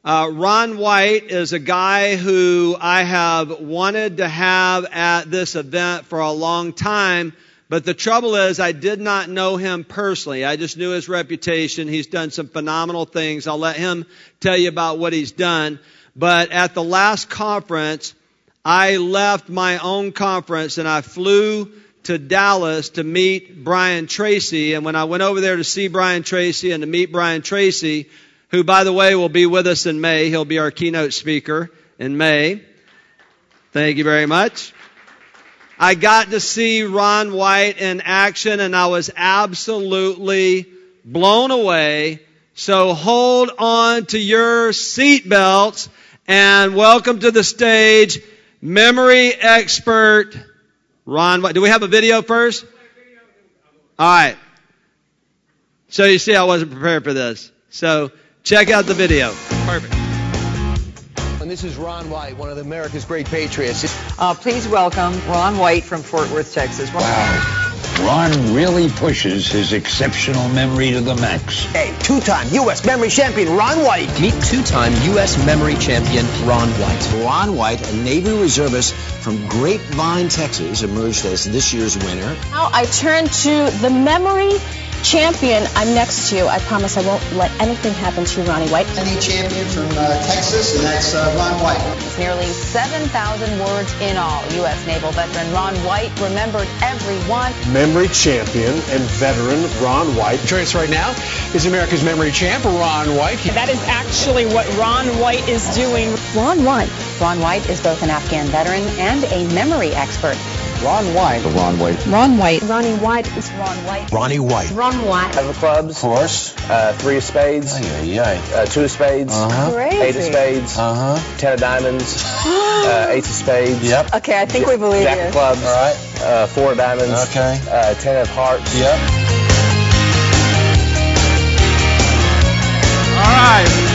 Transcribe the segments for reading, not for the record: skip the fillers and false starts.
Ron White is a guy who I have wanted to have at this event for a long time, but the trouble is I did not know him personally. I just knew his reputation. He's done some phenomenal things. I'll let him tell you about what he's done. But at the last conference, I left my own conference and I flew to Dallas to meet Brian Tracy. And when I went over there to see Brian Tracy and to meet Brian Tracy, who, by the way, will be with us in May. He'll be our keynote speaker in May. Thank you very much. I got to see Ron White in action, and I was absolutely blown away. So hold on to your seatbelts, and welcome to the stage, memory expert Ron White. Do we have a video first? All right. So you see I wasn't prepared for this. So check out the video. Perfect. And this is Ron White, one of America's great patriots. Please welcome Ron White from Fort Worth, Texas. Wow. Ron really pushes his exceptional memory to the max. Hey, two-time U.S. memory champion Ron White. Meet two-time U.S. memory champion Ron White. Ron White, a Navy reservist from Grapevine, Texas, emerged as this year's winner. Now I turn to the memory champion. I'm next to you. I promise I won't let anything happen to you, Ronnie White. Any champion from Texas, and that's Ron White. It's nearly 7,000 words in all. U.S. Naval veteran Ron White remembered everyone. Memory champion and veteran Ron White. Joining us right now is America's memory champ, Ron White. That is actually what Ron White is doing. Ron White. Ron White is both an Afghan veteran and a memory expert. Ron White. Ron White. Ron White. Ronnie White is Ron White. Ronnie White. Ron White. Have the clubs. Of course. 3 of spades. Two of spades. Crazy. 8 of spades. 10 of diamonds. 8 of spades. Yep. Okay, I think we believe Jack you. of clubs. All right. 4 of diamonds. Okay. 10 of hearts. Yep. All right.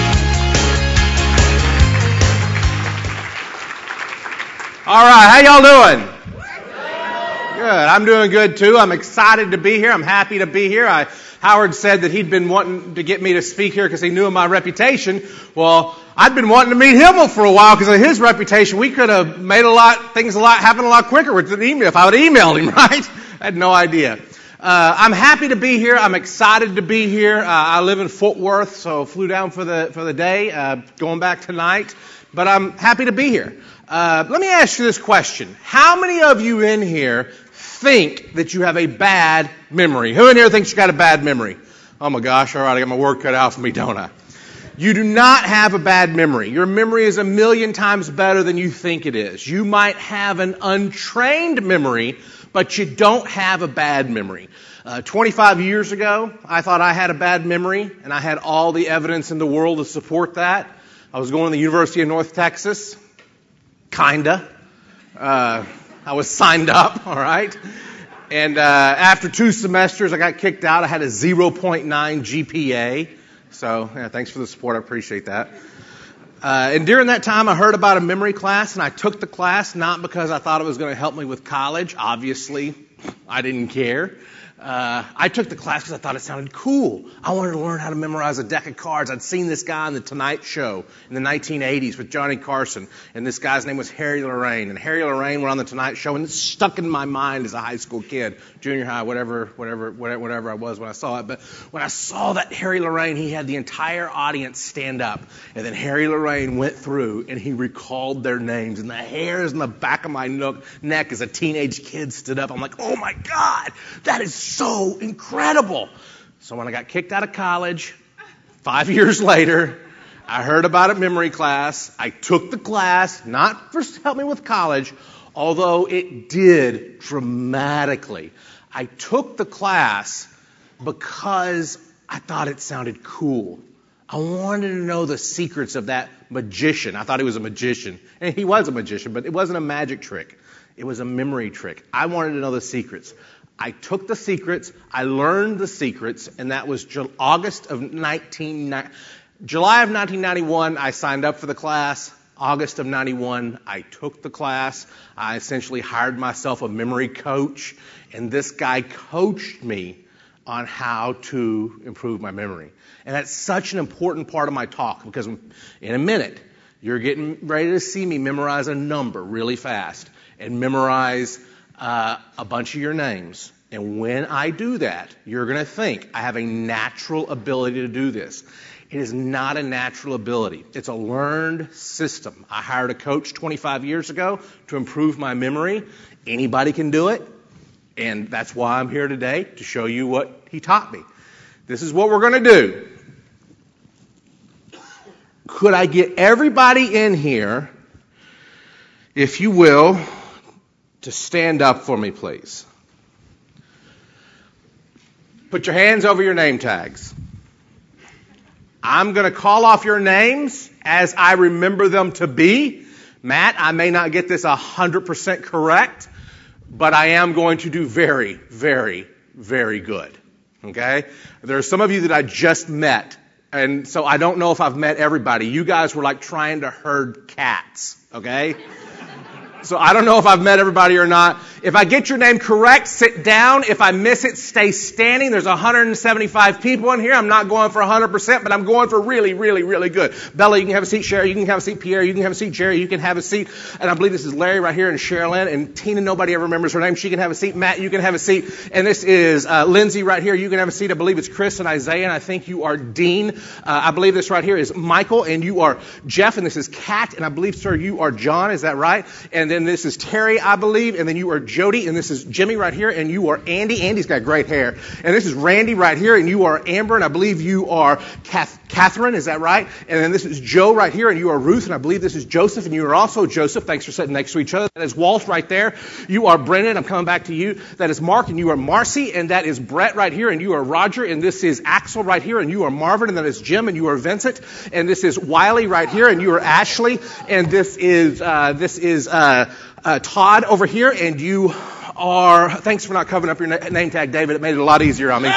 All right, how y'all doing? Good. I'm doing good too. I'm excited to be here. I'm happy to be here. Howard said that he'd been wanting to get me to speak here because he knew of my reputation. Well, I'd been wanting to meet him for a while because of his reputation. We could have made things happen a lot quicker with an email if I would have emailed him, right? I had no idea. I'm happy to be here. I'm excited to be here. I live in Fort Worth, so flew down for the day, going back tonight. But I'm happy to be here. Let me ask you this question. How many of you in here think that you have a bad memory? Who in here thinks you got a bad memory? Oh my gosh, all right, I got my work cut out for me, don't I? You do not have a bad memory. Your memory is 1,000,000 times better than you think it is. You might have an untrained memory, but you don't have a bad memory. 25 years ago, I thought I had a bad memory, and I had all the evidence in the world to support that. I was going to the University of North Texas. Kinda. I was signed up, all right? And after 2 semesters, I got kicked out. I had a 0.9 GPA. So, yeah, thanks for the support. I appreciate that. And during that time, I heard about a memory class, and I took the class not because I thought it was going to help me with college. Obviously, I didn't care. I took the class because I thought it sounded cool. I wanted to learn how to memorize a deck of cards. I'd seen this guy on The Tonight Show in the 1980s with Johnny Carson, and this guy's name was Harry Lorraine. And Harry Lorraine went on The Tonight Show, and it stuck in my mind as a high school kid, junior high, whatever I was when I saw it. But when I saw that Harry Lorraine, he had the entire audience stand up, and then Harry Lorraine went through, and he recalled their names, and the hairs in the back of my neck as a teenage kid stood up. I'm like, oh my God, that is so incredible. So when I got kicked out of college, 5 years later, I heard about a memory class. I took the class, not for help me with college, although it did dramatically. I took the class because I thought it sounded cool. I wanted to know the secrets of that magician. I thought he was a magician. And he was a magician, but it wasn't a magic trick. It was a memory trick. I wanted to know the secrets. I took the secrets, I learned the secrets, and that was July of 1991, I signed up for the class. August of 91, I took the class. I essentially hired myself a memory coach, and this guy coached me on how to improve my memory. And that's such an important part of my talk because in a minute, you're getting ready to see me memorize a number really fast and memorize a bunch of your names. And when I do that, you're going to think I have a natural ability to do this. It is not a natural ability. It's a learned system. I hired a coach 25 years ago to improve my memory. Anybody can do it. And that's why I'm here today, to show you what he taught me. This is what we're going to do. Could I get everybody in here, if you will, to stand up for me, please? Put your hands over your name tags. I'm going to call off your names as I remember them to be. Matt, I may not get this 100% correct, but I am going to do very, very, very good. Okay? There are some of you that I just met, and so I don't know if I've met everybody. You guys were like trying to herd cats. Okay? So I don't know if I've met everybody or not. If I get your name correct, sit down. If I miss it, stay standing. There's 175 people in here. I'm not going for 100%, but I'm going for really, really, really good. Bella, you can have a seat. Sherry, you can have a seat. Pierre, you can have a seat. Jerry, you can have a seat. And I believe this is Larry right here, and Sherilyn, and Tina, nobody ever remembers her name. She can have a seat. Matt, you can have a seat. And this is Lindsay right here. You can have a seat. I believe it's Chris and Isaiah, and I think you are Dean. I believe this right here is Michael, and you are Jeff, and this is Kat, and I believe, sir, you are John. Is that right? And then this is Terry, I believe, and then you are Jody, and this is Jimmy right here, and you are Andy. Andy's got great hair. And this is Randy right here, and you are Amber, and I believe you are Catherine, is that right? And then this is Joe right here, and you are Ruth, and I believe this is Joseph, and you are also Joseph. Thanks for sitting next to each other. That is Walt right there. You are Brendan. I'm coming back to you. That is Mark, and you are Marcy, and that is Brett right here, and you are Roger, and this is Axel right here, and you are Marvin, and that is Jim, and you are Vincent, and this is Wiley right here, and you are Ashley, and this is Todd over here, and you are, thanks for not covering up your name tag, David. It made it a lot easier on me.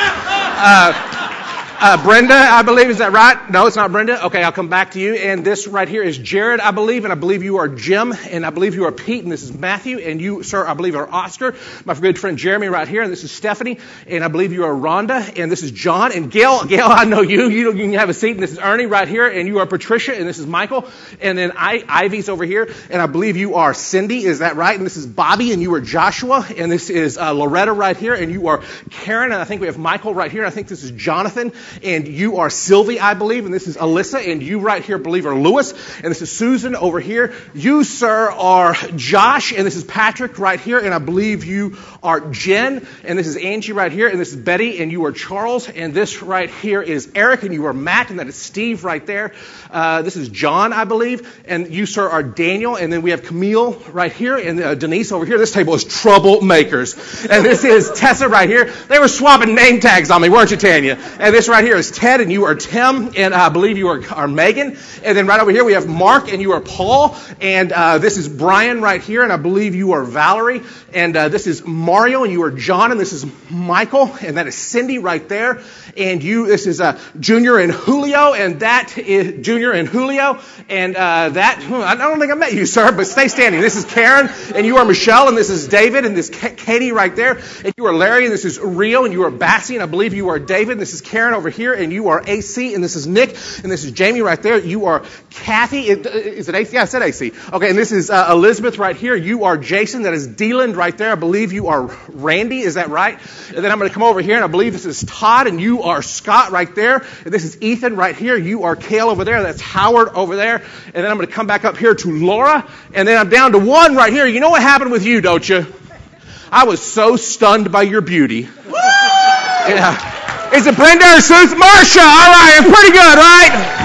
Brenda, I believe, is that right? No, it's not Brenda. Okay, I'll come back to you. And this right here is Jared, I believe, and I believe you are Jim, and I believe you are Pete, and this is Matthew, and you, sir, I believe are Oscar. My good friend Jeremy right here, and this is Stephanie, and I believe you are Rhonda, and this is John, and Gail, I know you. You can have a seat, and this is Ernie right here, and you are Patricia, and this is Michael, and then Ivy's over here, and I believe you are Cindy, is that right? And this is Bobby, and you are Joshua, and this is Loretta right here, and you are Karen, and I think we have Michael right here, and I think this is Jonathan, and you are Sylvie, I believe, and this is Alyssa, and you right here, I believe, are Lewis, and this is Susan over here. You, sir, are Josh, and this is Patrick right here, and I believe you are Jen, and this is Angie right here, and this is Betty, and you are Charles, and this right here is Eric, and you are Matt, and that is Steve right there. This is John, I believe, and you, sir, are Daniel, and then we have Camille right here, and Denise over here. This table is troublemakers, and this is Tessa right here. They were swapping name tags on me, weren't you, Tanya? And this right here is Ted, and you are Tim, and I believe you are Megan, and then right over here we have Mark, and you are Paul, and this is Brian right here, and I believe you are Valerie, and this is Mario, and you are John, and this is Michael, and that is Cindy right there, and this is Junior and Julio, and that is Junior and Julio, and I don't think I met you, sir, but stay standing. This is Karen, and you are Michelle, and this is David, and this is Katie right there, and you are Larry, and this is Rio, and you are Bassie, and I believe you are David, and this is Karen over here, and you are AC, and this is Nick, and this is Jamie right there. You are Kathy. Is it AC? Yeah, I said AC. Okay, and this is Elizabeth right here. You are Jason. That is Deland right there. I believe you are Randy. Is that right? And then I'm going to come over here, and I believe this is Todd, and you are Scott right there. And this is Ethan right here. You are Kale over there. That's Howard over there. And then I'm going to come back up here to Laura, and then I'm down to one right here. You know what happened with you, don't you? I was so stunned by your beauty. Yeah. Is it Brenda or Susan? Marsha. All right, it's pretty good, right?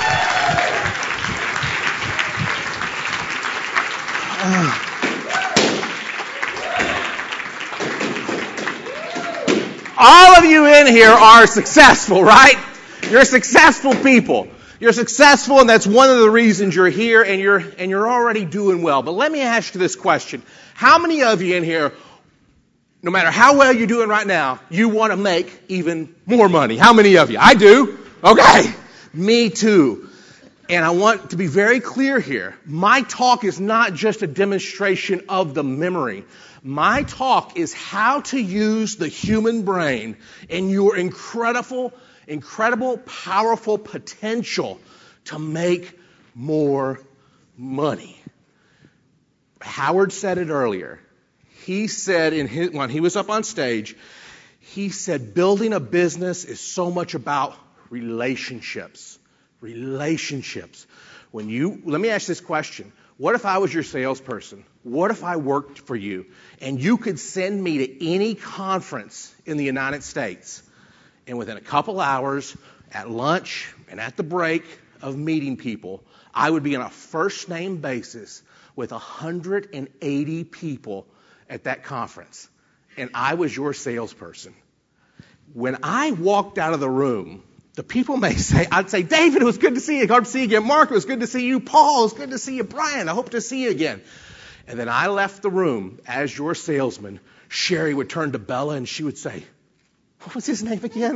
All of you in here are successful, right? You're successful people. You're successful, and that's one of the reasons you're here, and you're already doing well. But let me ask you this question. How many of you in here, no matter how well you're doing right now, you want to make even more money? How many of you? I do. Okay. Me too. And I want to be very clear here. My talk is not just a demonstration of the memory. My talk is how to use the human brain and your incredible, powerful potential to make more money. Howard said it earlier. He said when he was up on stage, he said building a business is so much about relationships. Relationships. Let me ask this question. What if I was your salesperson? What if I worked for you and you could send me to any conference in the United States, and within a couple hours, at lunch and at the break of meeting people, I would be on a first name basis with 180 people at that conference, and I was your salesperson? When I walked out of the room, the people I'd say, David, it was good to see you. Good to see you again. Mark, it was good to see you. Paul, it was good to see you. Brian, I hope to see you again. And then I left the room as your salesman. Sherry would turn to Bella and she would say, what was his name again?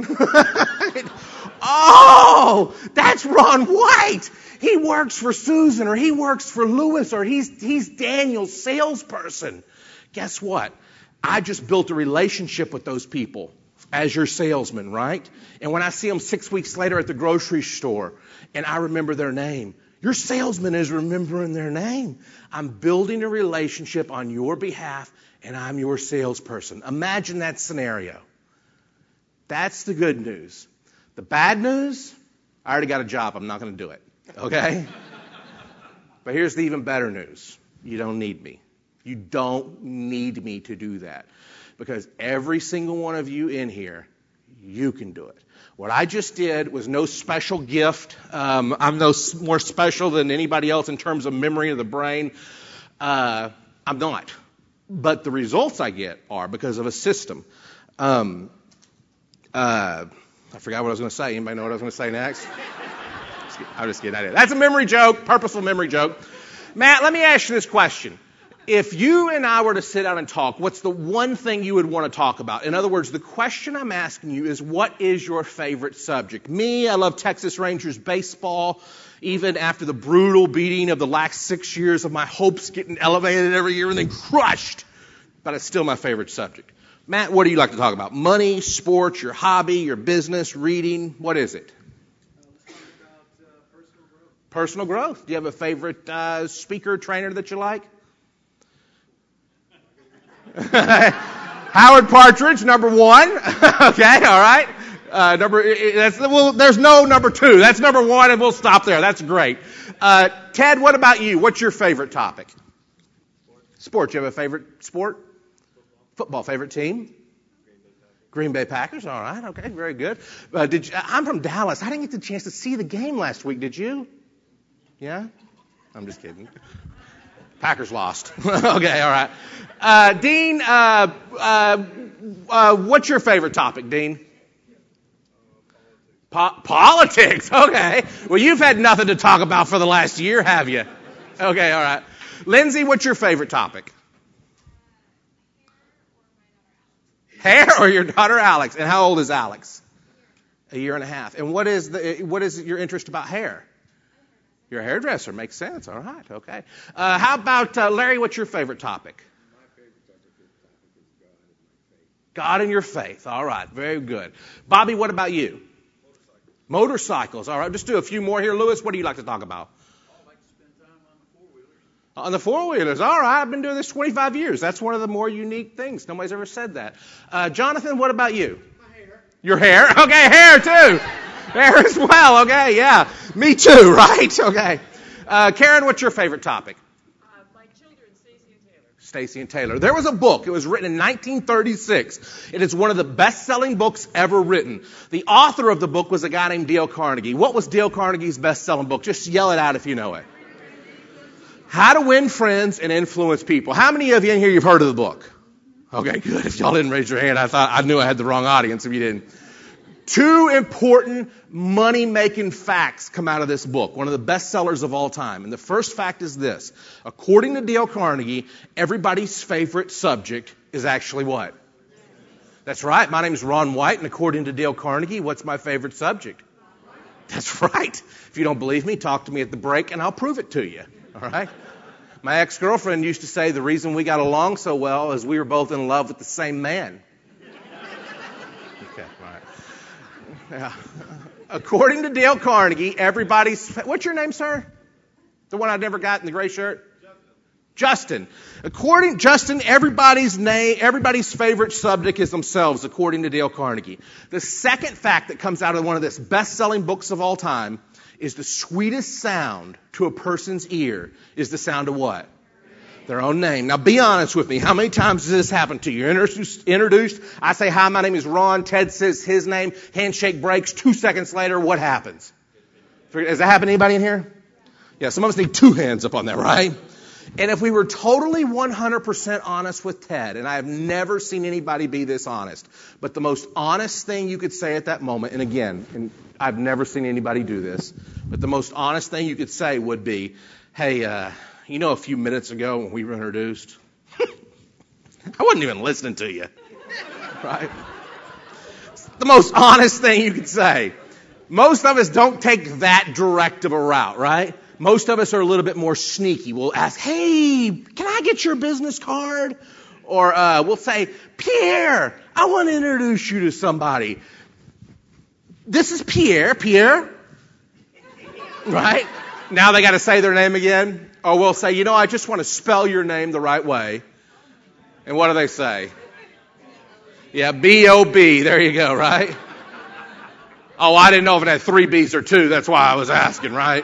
Oh, that's Ron White. He works for Susan, or he works for Lewis, or he's Daniel's salesperson. Guess what? I just built a relationship with those people as your salesman, right? And when I see them 6 weeks later at the grocery store and I remember their name, your salesman is remembering their name. I'm building a relationship on your behalf and I'm your salesperson. Imagine that scenario. That's the good news. The bad news, I already got a job. I'm not going to do it. Okay? But here's the even better news. You don't need me. You don't need me to do that. Because every single one of you in here, you can do it. What I just did was no special gift. I'm no more special than anybody else in terms of memory of the brain. I'm not. But the results I get are because of a system. I forgot what I was going to say. Anybody know what I was going to say next? I'm just kidding. That's a memory joke, purposeful memory joke. Matt, let me ask you this question. If you and I were to sit down and talk, what's the one thing you would want to talk about? In other words, the question I'm asking you is, what is your favorite subject? Me, I love Texas Rangers baseball, even after the brutal beating of the last 6 years of my hopes getting elevated every year and then crushed. But it's still my favorite subject. Matt, what do you like to talk about? Money, sports, your hobby, your business, reading? What is it? Personal growth. Do you have a favorite speaker, trainer that you like? Howard Partridge, number one. Okay, all right. There's no number two. That's number one, and we'll stop there. That's great. Ted, what about you? What's your favorite topic? Sports. You have a favorite sport? Football. Favorite team? Green Bay Packers. All right. Okay, very good. I'm from Dallas. I didn't get the chance to see the game last week. Did you? Yeah? I'm just kidding. Packers lost. Okay, all right. Dean, what's your favorite topic, Dean? Politics. Okay. Well, you've had nothing to talk about for the last year, have you? Okay, all right. Lindsay, what's your favorite topic? Hair or your daughter Alex? And how old is Alex? A year and a half. And what is your interest about hair? You're a hairdresser. Makes sense. All right. Okay. How about Larry? What's your favorite topic? My favorite topic is God and your faith. All right. Very good. Bobby, what about you? Motorcycles. All right. Just do a few more here. Lewis, what do you like to talk about? I like to spend time on the four-wheelers. On the four-wheelers. All right. I've been doing this 25 years. That's one of the more unique things. Nobody's ever said that. Jonathan, what about you? My hair. Your hair? Okay. Hair, too. Hair as well. Okay. Yeah. Me too. Right? Okay. Karen, what's your favorite topic? My children, Stacy and Taylor. Stacy and Taylor. There was a book. It was written in 1936. It is one of the best-selling books ever written. The author of the book was a guy named Dale Carnegie. What was Dale Carnegie's best-selling book? Just yell it out if you know it. How to Win Friends and Influence People. How many of you in here you've heard of the book? Okay, good. If y'all didn't raise your hand, I knew I had the wrong audience if you didn't. Two important money-making facts come out of this book, one of the best sellers of all time. And the first fact is this. According to Dale Carnegie, everybody's favorite subject is actually what? That's right. My name is Ron White, and according to Dale Carnegie, what's my favorite subject? That's right. If you don't believe me, talk to me at the break and I'll prove it to you. All right? My ex-girlfriend used to say the reason we got along so well is we were both in love with the same man. Okay, all right. Yeah. According to Dale Carnegie, what's your name, sir? The one I never got in the gray shirt? Justin. Everybody's favorite subject is themselves, according to Dale Carnegie. The second fact that comes out of one of the best-selling books of all time is the sweetest sound to a person's ear is the sound of what? Their own name. Now, be honest with me. How many times has this happened to you? You're introduced. I say, hi, my name is Ron. Ted says his name. Handshake breaks. 2 seconds later, what happens? Has that happened to anybody in here? Yeah, some of us need 2 hands up on that, right? And if we were totally 100% honest with Ted, and I have never seen anybody be this honest, but the most honest thing you could say at that moment, and again, I've never seen anybody do this, but the most honest thing you could say would be, hey, a few minutes ago when we were introduced, I wasn't even listening to you, right? It's the most honest thing you could say. Most of us don't take that direct of a route, right? Most of us are a little bit more sneaky. We'll ask, hey, can I get your business card? Or we'll say, Pierre, I want to introduce you to somebody. This is Pierre. Pierre? Right? Now they got to say their name again. Or we'll say, I just want to spell your name the right way. And what do they say? Yeah, B-O-B. There you go, right? Oh, I didn't know if it had 3 B's or 2. That's why I was asking, right?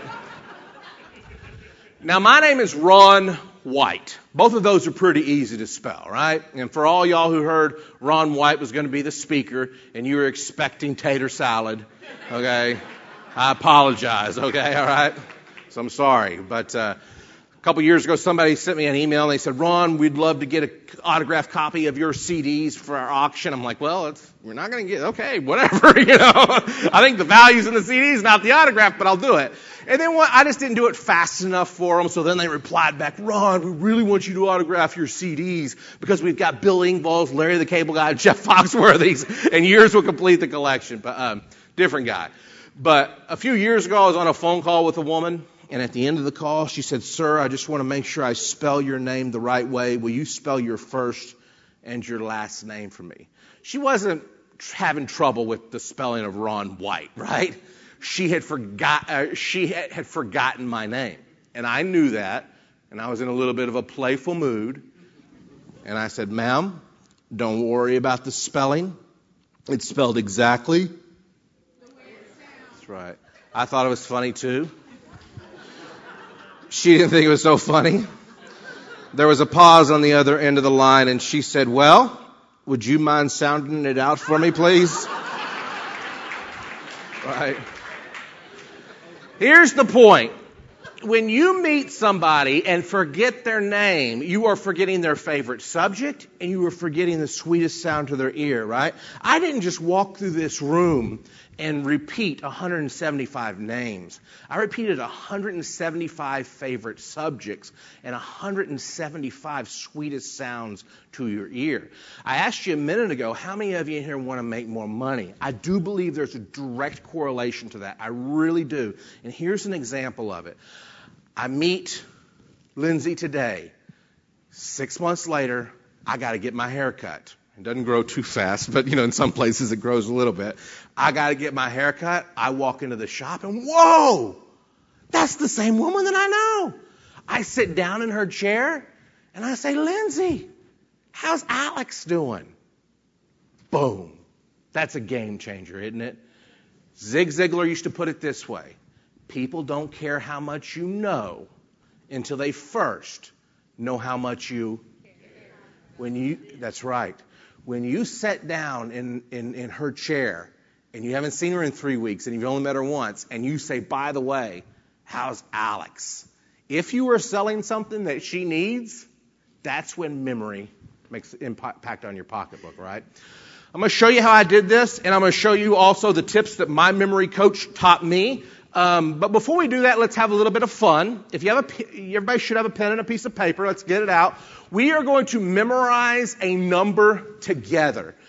Now, my name is Ron White. Both of those are pretty easy to spell, right? And for all y'all who heard Ron White was going to be the speaker and you were expecting tater salad, okay, I apologize, okay, all right? So I'm sorry. But a couple years ago, somebody sent me an email and they said, Ron, we'd love to get an autographed copy of your CDs for our auction. I'm like, well, we're not going to get, okay, whatever, I think the value's in the CDs, not the autograph, but I'll do it. And then I just didn't do it fast enough for them, so then they replied back, Ron, we really want you to autograph your CDs because we've got Bill Engvall's, Larry the Cable Guy, Jeff Foxworthy's, and yours will complete the collection. But different guy. But a few years ago, I was on a phone call with a woman, and at the end of the call, she said, sir, I just want to make sure I spell your name the right way. Will you spell your first and your last name for me? She wasn't having trouble with the spelling of Ron White, right? She had forgotten my name. And I knew that. And I was in a little bit of a playful mood. And I said, ma'am, don't worry about the spelling. It's spelled exactly. That's right. I thought it was funny too. She didn't think it was so funny. There was a pause on the other end of the line. And she said, well, would you mind sounding it out for me, please? Right. Here's the point. When you meet somebody and forget their name, you are forgetting their favorite subject and you are forgetting the sweetest sound to their ear, right? I didn't just walk through this room and repeat 175 names. I repeated 175 favorite subjects and 175 sweetest sounds to your ear. I asked you a minute ago, how many of you in here want to make more money? I do believe there's a direct correlation to that. I really do. And here's an example of it. I meet Lindsay today. 6 months later, I got to get my hair cut. It doesn't grow too fast, but, in some places it grows a little bit. I got to get my hair cut. I walk into the shop and, whoa, that's the same woman that I know. I sit down in her chair and I say, Lindsay, how's Alex doing? Boom. That's a game changer, isn't it? Zig Ziglar used to put it this way. People don't care how much you know until they first know how much you. That's right. When you sit down in her chair and you haven't seen her in 3 weeks and you've only met her once and you say, by the way, how's Alex? If you are selling something that she needs, that's when memory makes an impact on your pocketbook, right? I'm going to show you how I did this, and I'm going to show you also the tips that my memory coach taught me. But before we do that, let's have a little bit of fun. If you have everybody should have a pen and a piece of paper. Let's get it out. We are going to memorize a number together.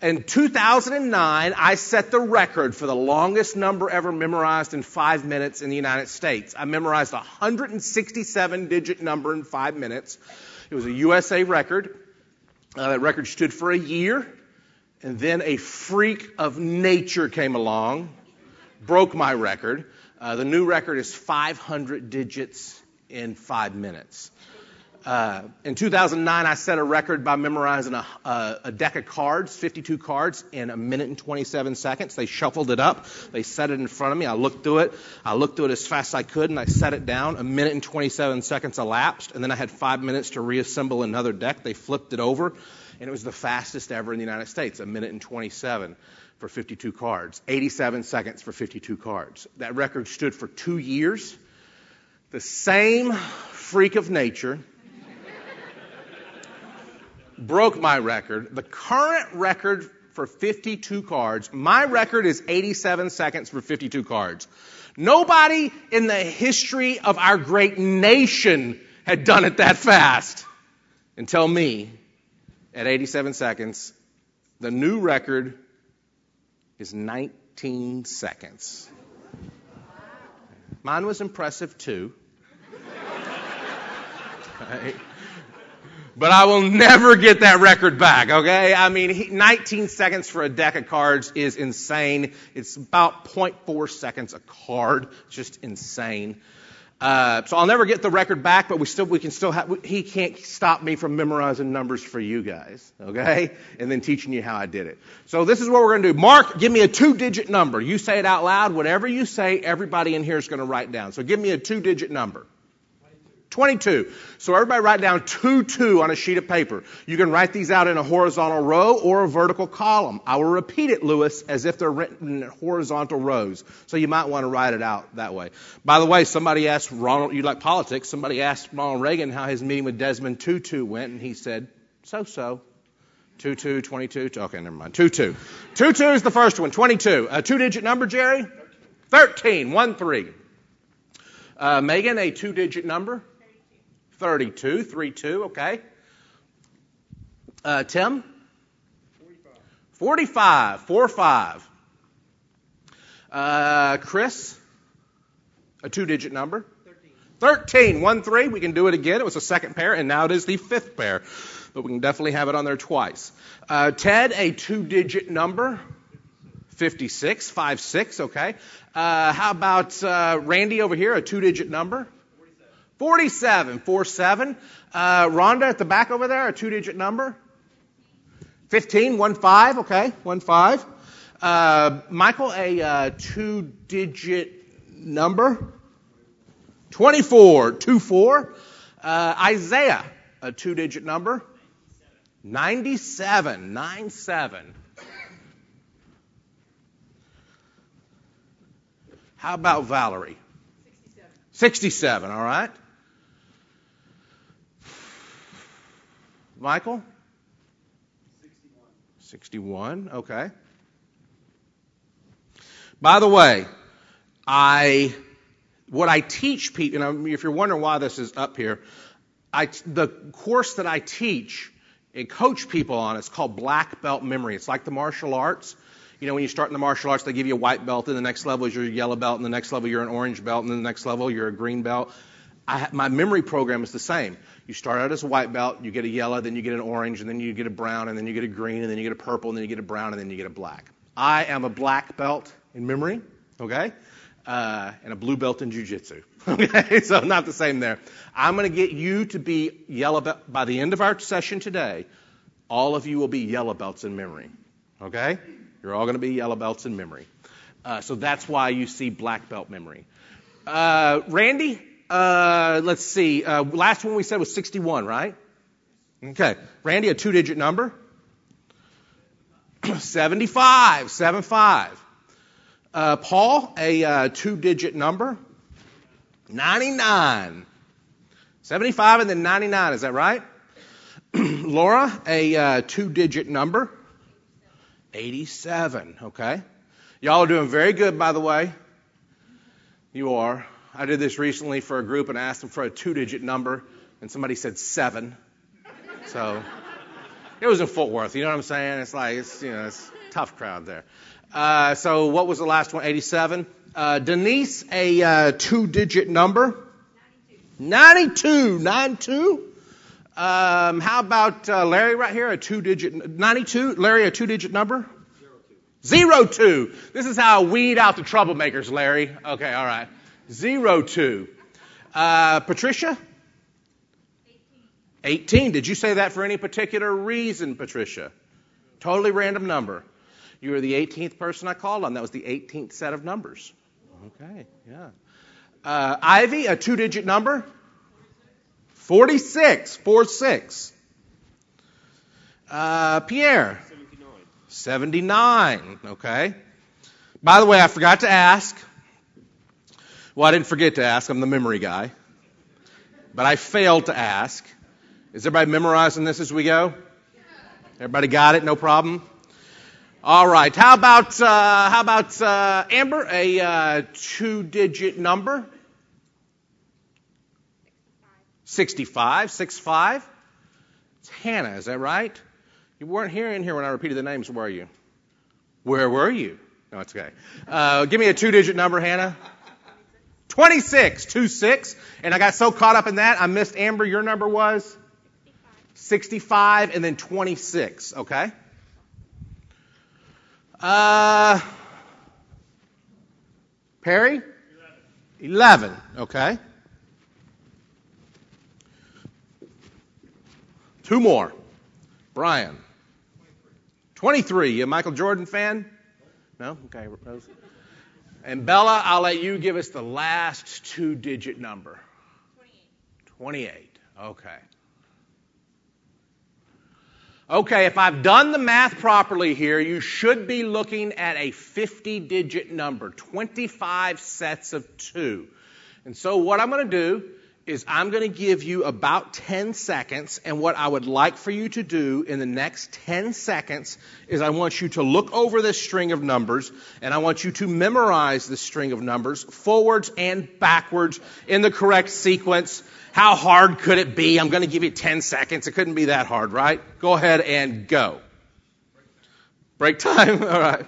In 2009, I set the record for the longest number ever memorized in 5 minutes in the United States. I memorized a 167-digit number in 5 minutes. It was a USA record. That record stood for a year, and then a freak of nature came along, broke my record. The new record is 500 digits in 5 minutes. In 2009, I set a record by memorizing a deck of cards, 52 cards, in 1 minute and 27 seconds. They shuffled it up. They set it in front of me. I looked through it. I looked through it as fast as I could, and I set it down. 1 minute and 27 seconds elapsed, and then I had 5 minutes to reassemble another deck. They flipped it over, and it was the fastest ever in the United States, 1 minute and 27 for 52 cards, 87 seconds for 52 cards. That record stood for 2 years. The same freak of nature broke my record. The current record for 52 cards, my record is 87 seconds for 52 cards. Nobody in the history of our great nation had done it that fast until me at 87 seconds. The new record is 19 seconds. Mine was impressive too. Right? But I will never get that record back, okay? I mean, 19 seconds for a deck of cards is insane. It's about 0.4 seconds a card. It's just insane. So I'll never get the record back, but we can still have, he can't stop me from memorizing numbers for you guys, okay? And then teaching you how I did it. So this is what we're going to do. Mark, give me a 2-digit number. You say it out loud. Whatever you say, everybody in here is going to write down. So give me a 2-digit number. 22. So everybody write down 22 on a sheet of paper. You can write these out in a horizontal row or a vertical column. I will repeat it, Lewis, as if they're written in horizontal rows. So you might want to write it out that way. By the way, somebody asked Ronald, you like politics, somebody asked Ronald Reagan how his meeting with Desmond Tutu went, and he said, so-so. 22, 22, okay, never mind. 22. 22 is the first one, 22. A 2-digit number, Jerry? 13, 1-3. Megan, a 2-digit number? 32, 3-2, okay. Tim? 45, 4-5. Chris? A 2-digit number? 13, 1-3. We can do it again. It was the second pair, and now it is the fifth pair. But we can definitely have it on there twice. Ted, a 2-digit number? 56, 5-6, okay. How about Randy over here, a 2-digit number? 47, 4-7. Rhonda at the back over there, a 2-digit number? 15, 1-5, okay, 1-5. Michael, a 2-digit number? 24, 2-4. Isaiah, a 2-digit number? 97, 9-7. How about Valerie? 67, all right. Michael? 61, okay. By the way, what I teach people, and if you're wondering why this is up here, the course that I teach and coach people on is called Black Belt Memory. It's like the martial arts. You know, when you start in the martial arts, they give you a white belt, and the next level is your yellow belt, and the next level you're an orange belt, and then the next level you're a green belt. My memory program is the same. You start out as a white belt, you get a yellow, then you get an orange, and then you get a brown, and then you get a green, and then you get a purple, and then you get a brown, and then you get a black. I am a black belt in memory, okay, and a blue belt in jiu-jitsu. Okay, so not the same there. I'm going to get you to be yellow belt. By the end of our session today, all of you will be yellow belts in memory, okay? You're all going to be yellow belts in memory. So that's why you see black belt memory. Randy, let's see. Last one we said was 61, right? Okay. Randy, a 2-digit number? 75, 7-5. Paul, a 2-digit number? 99. 75 and then 99, is that right? Laura, a 2-digit number? 87, okay. Y'all are doing very good, by the way. You are. I did this recently for a group and asked them for a 2-digit number, and somebody said 7. So It was in Fort Worth. You know what I'm saying? It's like, it's a tough crowd there. So what was the last one? 87. Denise, a 2-digit number. 92. 92. How about Larry right here? A 2-digit. 92. Larry, a 2-digit number. 02. This is how I weed out the troublemakers, Larry. Okay, all right. 02. Patricia? 18. Did you say that for any particular reason, Patricia? Totally random number. You were the 18th person I called on. That was the 18th set of numbers. Okay, yeah. Ivy, a 2-digit number? 46. 46. Pierre? 79. Okay. By the way, I forgot to ask. Well, I didn't forget to ask. I'm the memory guy. But I failed to ask. Is everybody memorizing this as we go? Everybody got it? No problem? All right. How about Amber? A 2-digit number? 65. 65. It's Hannah. Is that right? You weren't in here when I repeated the names, were you? Where were you? No, it's okay. Give me a 2-digit number, Hannah. 26. 26. And I got so caught up in that, I missed Amber. Your number was? 65 and then 26. Okay. Perry? 11. Okay. 2 more. Brian? 23. You a Michael Jordan fan? No? Okay. And Bella, I'll let you give us the last 2-digit number. 28. Okay. Okay, if I've done the math properly here, you should be looking at a 50-digit number, 25 sets of 2. And so what I'm going to do is I'm going to give you about 10 seconds, and what I would like for you to do in the next 10 seconds is I want you to look over this string of numbers, and I want you to memorize this string of numbers forwards and backwards in the correct sequence. How hard could it be? I'm going to give you 10 seconds. It couldn't be that hard, right? Go ahead and go. Break time? All right.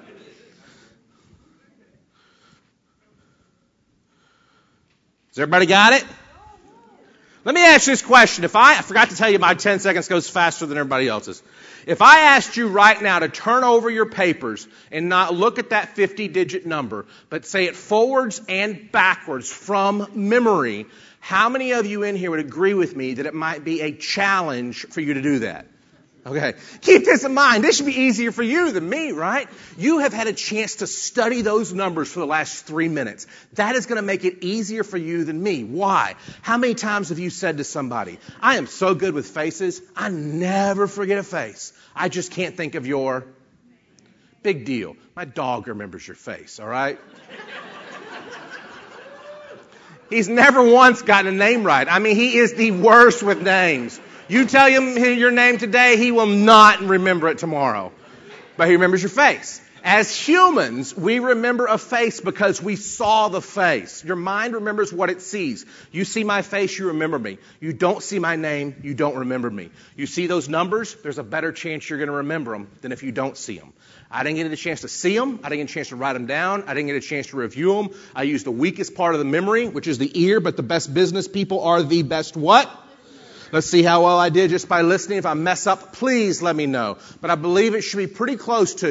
Has everybody got it? Let me ask you this question. I forgot to tell you my 10 seconds goes faster than everybody else's. If I asked you right now to turn over your papers and not look at that 50-digit number, but say it forwards and backwards from memory, how many of you in here would agree with me that it might be a challenge for you to do that? Okay. Keep this in mind. This should be easier for you than me, right? You have had a chance to study those numbers for the last 3 minutes. That is going to make it easier for you than me. Why? How many times have you said to somebody, I am so good with faces, I never forget a face. I just can't think of your... Big deal. My dog remembers your face, all right? He's never once gotten a name right. I mean, he is the worst with names. You tell him your name today, he will not remember it tomorrow. But he remembers your face. As humans, we remember a face because we saw the face. Your mind remembers what it sees. You see my face, you remember me. You don't see my name, you don't remember me. You see those numbers, there's a better chance you're going to remember them than if you don't see them. I didn't get a chance to see them. I didn't get a chance to write them down. I didn't get a chance to review them. I used the weakest part of the memory, which is the ear, but the best business people are the best what? Let's see how well I did just by listening. If I mess up, please let me know. But I believe it should be pretty close to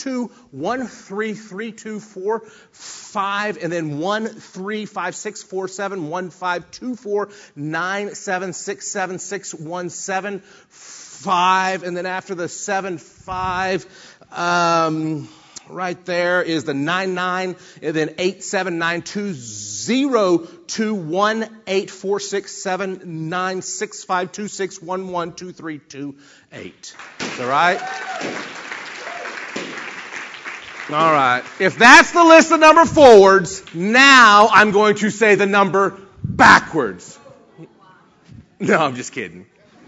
22133245 and then 135647152497676765 and then after the 75 right there is the 99 and then 87920218467965261123228. Is that right? All right. If that's the list of number forwards, now I'm going to say the number backwards. No, I'm just kidding.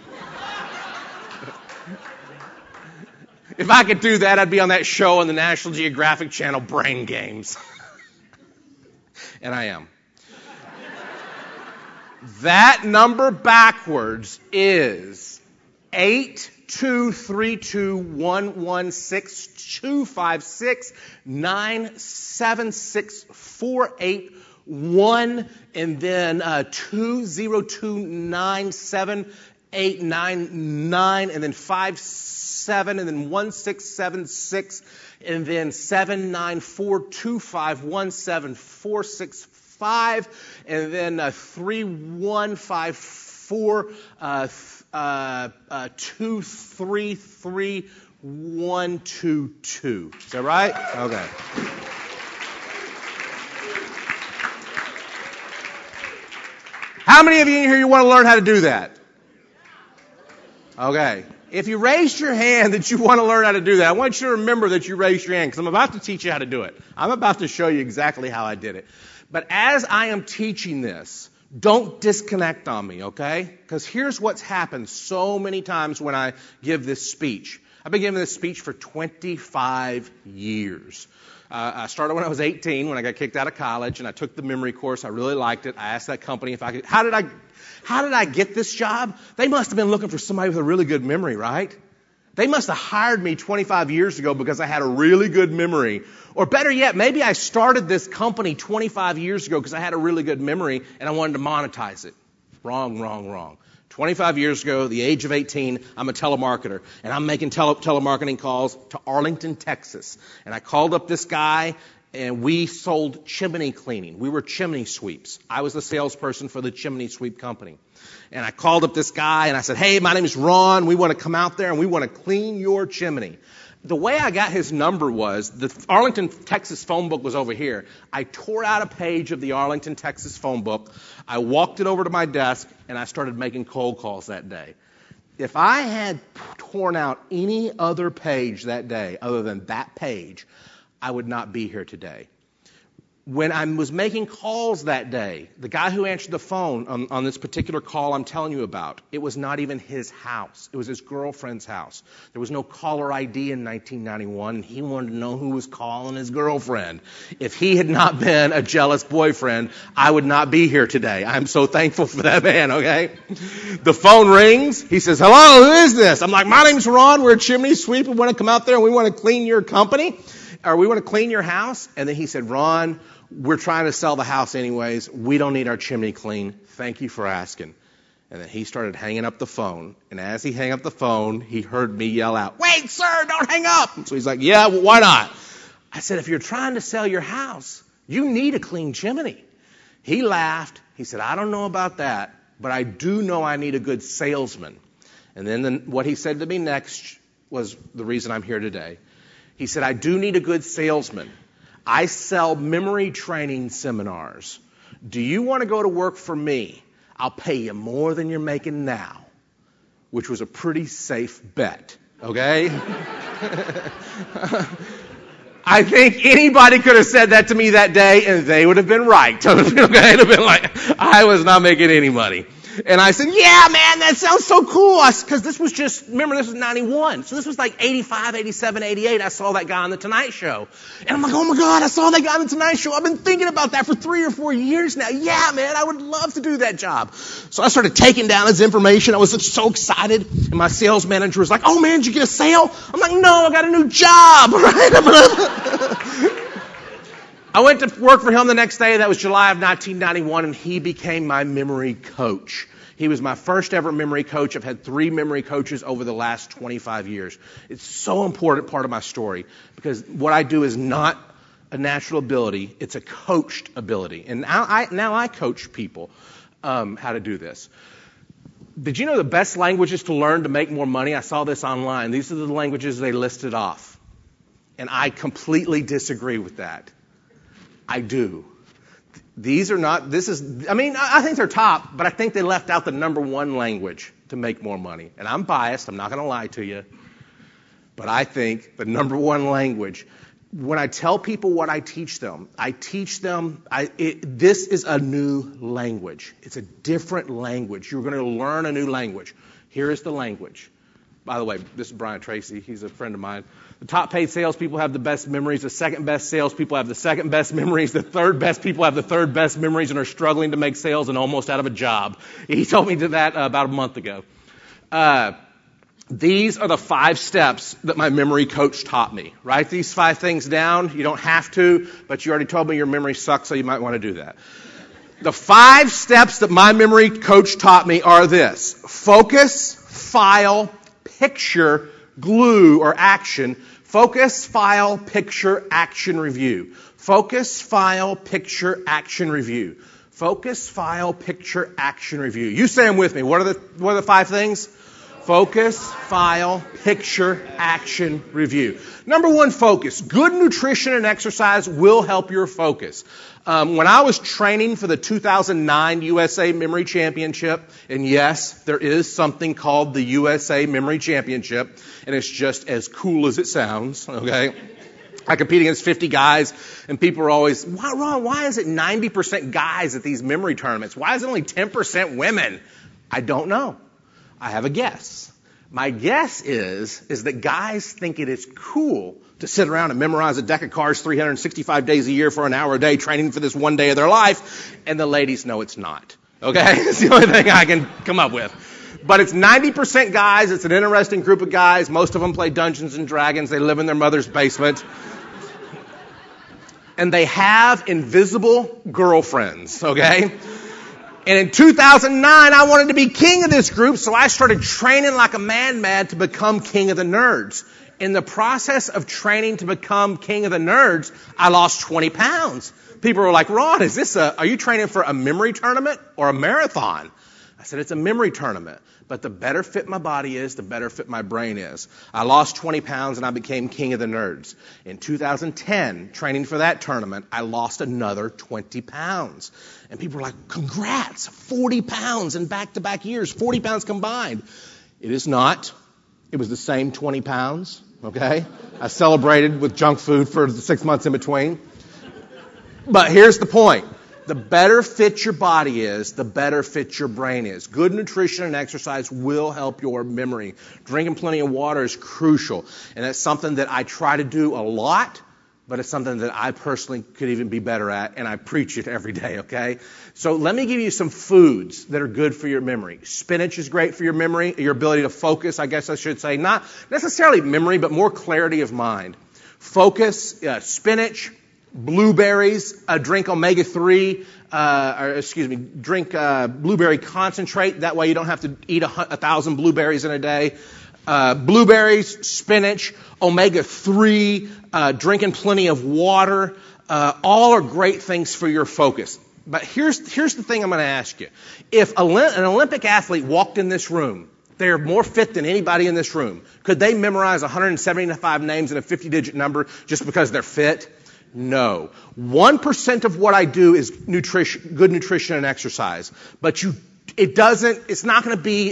If I could do that, I'd be on that show on the National Geographic Channel, Brain Games. And I am. That number backwards is 823211625697648 and then 202978999 and then 57 and then 1676 and then 794251746 and then 3154 233122. Is that right? Okay. How many of you in here you want to learn how to do that? Okay. If you raised your hand that you want to learn how to do that, I want you to remember that you raised your hand because I'm about to teach you how to do it. I'm about to show you exactly how I did it. But as I am teaching this, don't disconnect on me, okay? Because here's what's happened so many times when I give this speech. I've been giving this speech for 25 years. I started when I was 18, when I got kicked out of college, and I took the memory course. I really liked it. I asked that company if I could. How did I get this job? They must have been looking for somebody with a really good memory, right? They must have hired me 25 years ago because I had a really good memory. Or better yet, maybe I started this company 25 years ago because I had a really good memory and I wanted to monetize it. Wrong. 25 years ago, the age of 18, I'm a telemarketer, and I'm making telemarketing calls to Arlington, Texas. And I called up this guy, and we sold chimney cleaning. We were chimney sweeps. I was the salesperson for the chimney sweep company. And I called up this guy, and I said, hey, my name is Ron. We want to come out there, and we want to clean your chimney. The way I got his number was the Arlington, Texas phone book was over here. I tore out a page of the Arlington, Texas phone book. I walked it over to my desk, and I started making cold calls that day. If I had torn out any other page that day other than that page, I would not be here today. When I was making calls that day, the guy who answered the phone on this particular call I'm telling you about, it was not even his house. It was his girlfriend's house. There was no caller ID in 1991. He wanted to know who was calling his girlfriend. If he had not been a jealous boyfriend, I would not be here today. I'm so thankful for that man, okay? The phone rings. He says, hello, who is this? I'm like, my name's Ron. We're a chimney sweep. We want to come out there and we want to clean your company. Or we want to clean your house. And then he said, Ron, we're trying to sell the house anyways. We don't need our chimney clean. Thank you for asking. And then he started hanging up the phone. And as he hung up the phone, he heard me yell out, wait, sir, don't hang up. And so he's like, yeah, well, why not? I said, if you're trying to sell your house, you need a clean chimney. He laughed. He said, I don't know about that, but I do know I need a good salesman. And then what he said to me next was the reason I'm here today. He said, I do need a good salesman. I sell memory training seminars. Do you want to go to work for me? I'll pay you more than you're making now, which was a pretty safe bet, okay? I think anybody could have said that to me that day, and they would have been right. Okay? They'd have been like, I was not making any money. And I said, yeah, man, that sounds so cool. Because this was remember, this was 91. So this was like 85, 87, 88. I saw that guy on The Tonight Show. And I'm like, oh my God, I saw that guy on The Tonight Show. I've been thinking about that for 3 or 4 years now. Yeah, man, I would love to do that job. So I started taking down his information. I was so excited. And my sales manager was like, oh man, did you get a sale? I'm like, no, I got a new job. Right? I went to work for him the next day. That was July of 1991, and he became my memory coach. He was my first ever memory coach. I've had 3 memory coaches over the last 25 years. It's so important part of my story because what I do is not a natural ability. It's a coached ability. And now I coach people how to do this. Did you know the best languages to learn to make more money? I saw this online. These are the languages they listed off. And I completely disagree with that. I do. These are not, I think they're top, but I think they left out the number 1 language to make more money. And I'm biased, I'm not going to lie to you. But I think the number 1 language, when I tell people what I teach them, this is a new language. It's a different language. You're going to learn a new language. Here is the language. By the way, this is Brian Tracy. He's a friend of mine. The top paid salespeople have the best memories. The second best salespeople have the second best memories. The third best people have the third best memories and are struggling to make sales and almost out of a job. He told me that about a month ago. These are the 5 steps that my memory coach taught me. Write these 5 things down. You don't have to, but you already told me your memory sucks, so you might want to do that. The 5 steps that my memory coach taught me are this: focus, file, picture, glue, or action. Focus, file, picture, action, review. Focus, file, picture, action, review. Focus, file, picture, action, review. You say them with me. What are the 5 things? Focus, file, picture, action, review. Number 1, focus. Good nutrition and exercise will help your focus. When I was training for the 2009 USA Memory Championship, and yes, there is something called the USA Memory Championship, and it's just as cool as it sounds, okay? I compete against 50 guys, and people are always, Ron, why is it 90% guys at these memory tournaments? Why is it only 10% women? I don't know. I have a guess. My guess is that guys think it is cool to sit around and memorize a deck of cards 365 days a year for an hour a day training for this one day of their life, and the ladies know it's not. Okay? It's the only thing I can come up with. But it's 90% guys. It's an interesting group of guys. Most of them play Dungeons and Dragons. They live in their mother's basement. And they have invisible girlfriends, okay? And in 2009, I wanted to be king of this group, so I started training like a madman to become king of the nerds. In the process of training to become king of the nerds, I lost 20 pounds. People were like, Ron, are you training for a memory tournament or a marathon? I said, it's a memory tournament. But the better fit my body is, the better fit my brain is. I lost 20 pounds and I became king of the nerds. In 2010, training for that tournament, I lost another 20 pounds. And people were like, congrats, 40 pounds in back-to-back years, 40 pounds combined. It is not. It was the same 20 pounds, okay? I celebrated with junk food for the 6 months in between. But here's the point. The better fit your body is, the better fit your brain is. Good nutrition and exercise will help your memory. Drinking plenty of water is crucial. And that's something that I try to do a lot, but it's something that I personally could even be better at, and I preach it every day, okay? So let me give you some foods that are good for your memory. Spinach is great for your memory, your ability to focus, I guess I should say. Not necessarily memory, but more clarity of mind. Focus, spinach, blueberries, drink omega-3, drink blueberry concentrate. That way you don't have to eat 1,000 blueberries in a day. Blueberries, spinach, omega-3, drinking plenty of water, all are great things for your focus. But here's the thing I'm going to ask you. If an Olympic athlete walked in this room, they're more fit than anybody in this room, could they memorize 175 names and a 50-digit number just because they're fit? No. 1% of what I do is good nutrition and exercise. But it's not going to be,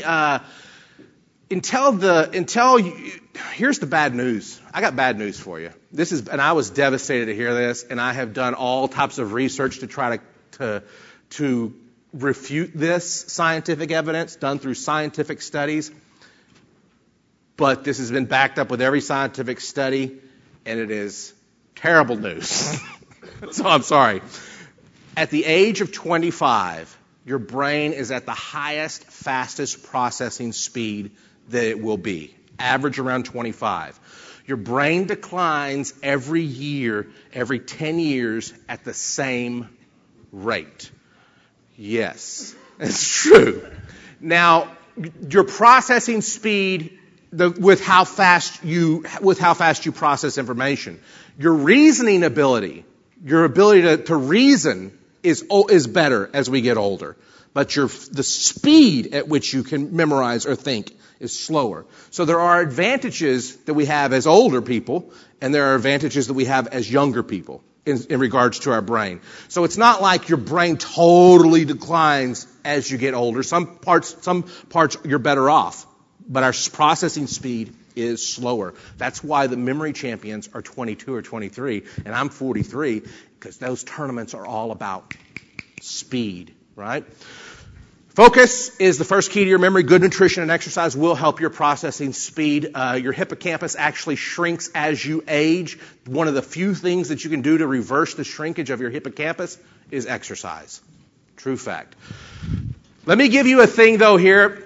here's the bad news. I got bad news for you. And I was devastated to hear this, and I have done all types of research to try to refute this scientific evidence done through scientific studies. But this has been backed up with every scientific study, and it is terrible news. So I'm sorry. At the age of 25, your brain is at the highest, fastest processing speed that it will be. Average around 25. Your brain declines every year, every 10 years at the same rate. Yes, it's true. Now, your processing speed with how fast you process information. Your reasoning ability, your ability to reason is better as we get older. But the speed at which you can memorize or think is slower. So there are advantages that we have as older people, and there are advantages that we have as younger people in regards to our brain. So it's not like your brain totally declines as you get older. Some parts you're better off, but our processing speed is slower. That's why the memory champions are 22 or 23, and I'm 43, because those tournaments are all about speed, right? Focus is the first key to your memory. Good nutrition and exercise will help your processing speed. Your hippocampus actually shrinks as you age. One of the few things that you can do to reverse the shrinkage of your hippocampus is exercise. True fact. Let me give you a thing, though, here.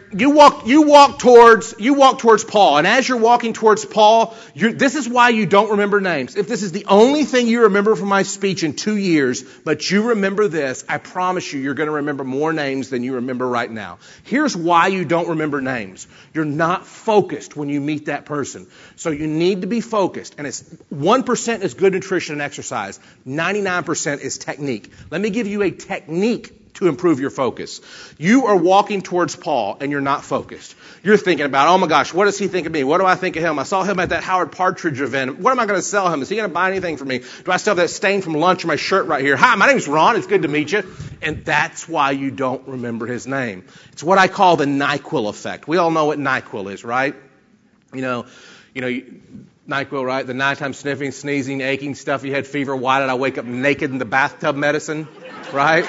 you walk towards Paul, and as you're walking towards Paul, this is why you don't remember names. If this is the only thing you remember from my speech in 2 years, but you remember this, I promise you're going to remember more names than you remember right now. Here's why you don't remember names. You're not focused when you meet that person. So you need to be focused, and it's 1% is good nutrition and exercise. 99% is technique. Let me give you a technique to improve your focus. You are walking towards Paul and you're not focused. You're thinking about, oh my gosh, what does he think of me? What do I think of him? I saw him at that Howard Partridge event. What am I going to sell him? Is he going to buy anything for me? Do I still have that stain from lunch on my shirt right here? Hi, my name's Ron. It's good to meet you. And that's why you don't remember his name. It's what I call the NyQuil effect. We all know what NyQuil is, right? You know, NyQuil, right? The nighttime sniffing, sneezing, aching stuff. You had fever. Why did I wake up naked in the bathtub medicine? Right?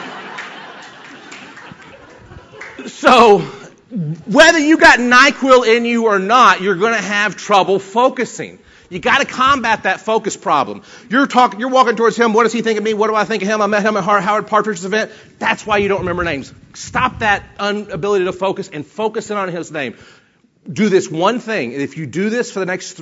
So, whether you got NyQuil in you or not, you're going to have trouble focusing. You got to combat that focus problem. You're walking towards him. What does he think of me? What do I think of him? I met him at Howard Partridge's event. That's why you don't remember names. Stop that inability to focus and focus in on his name. Do this one thing. If you do this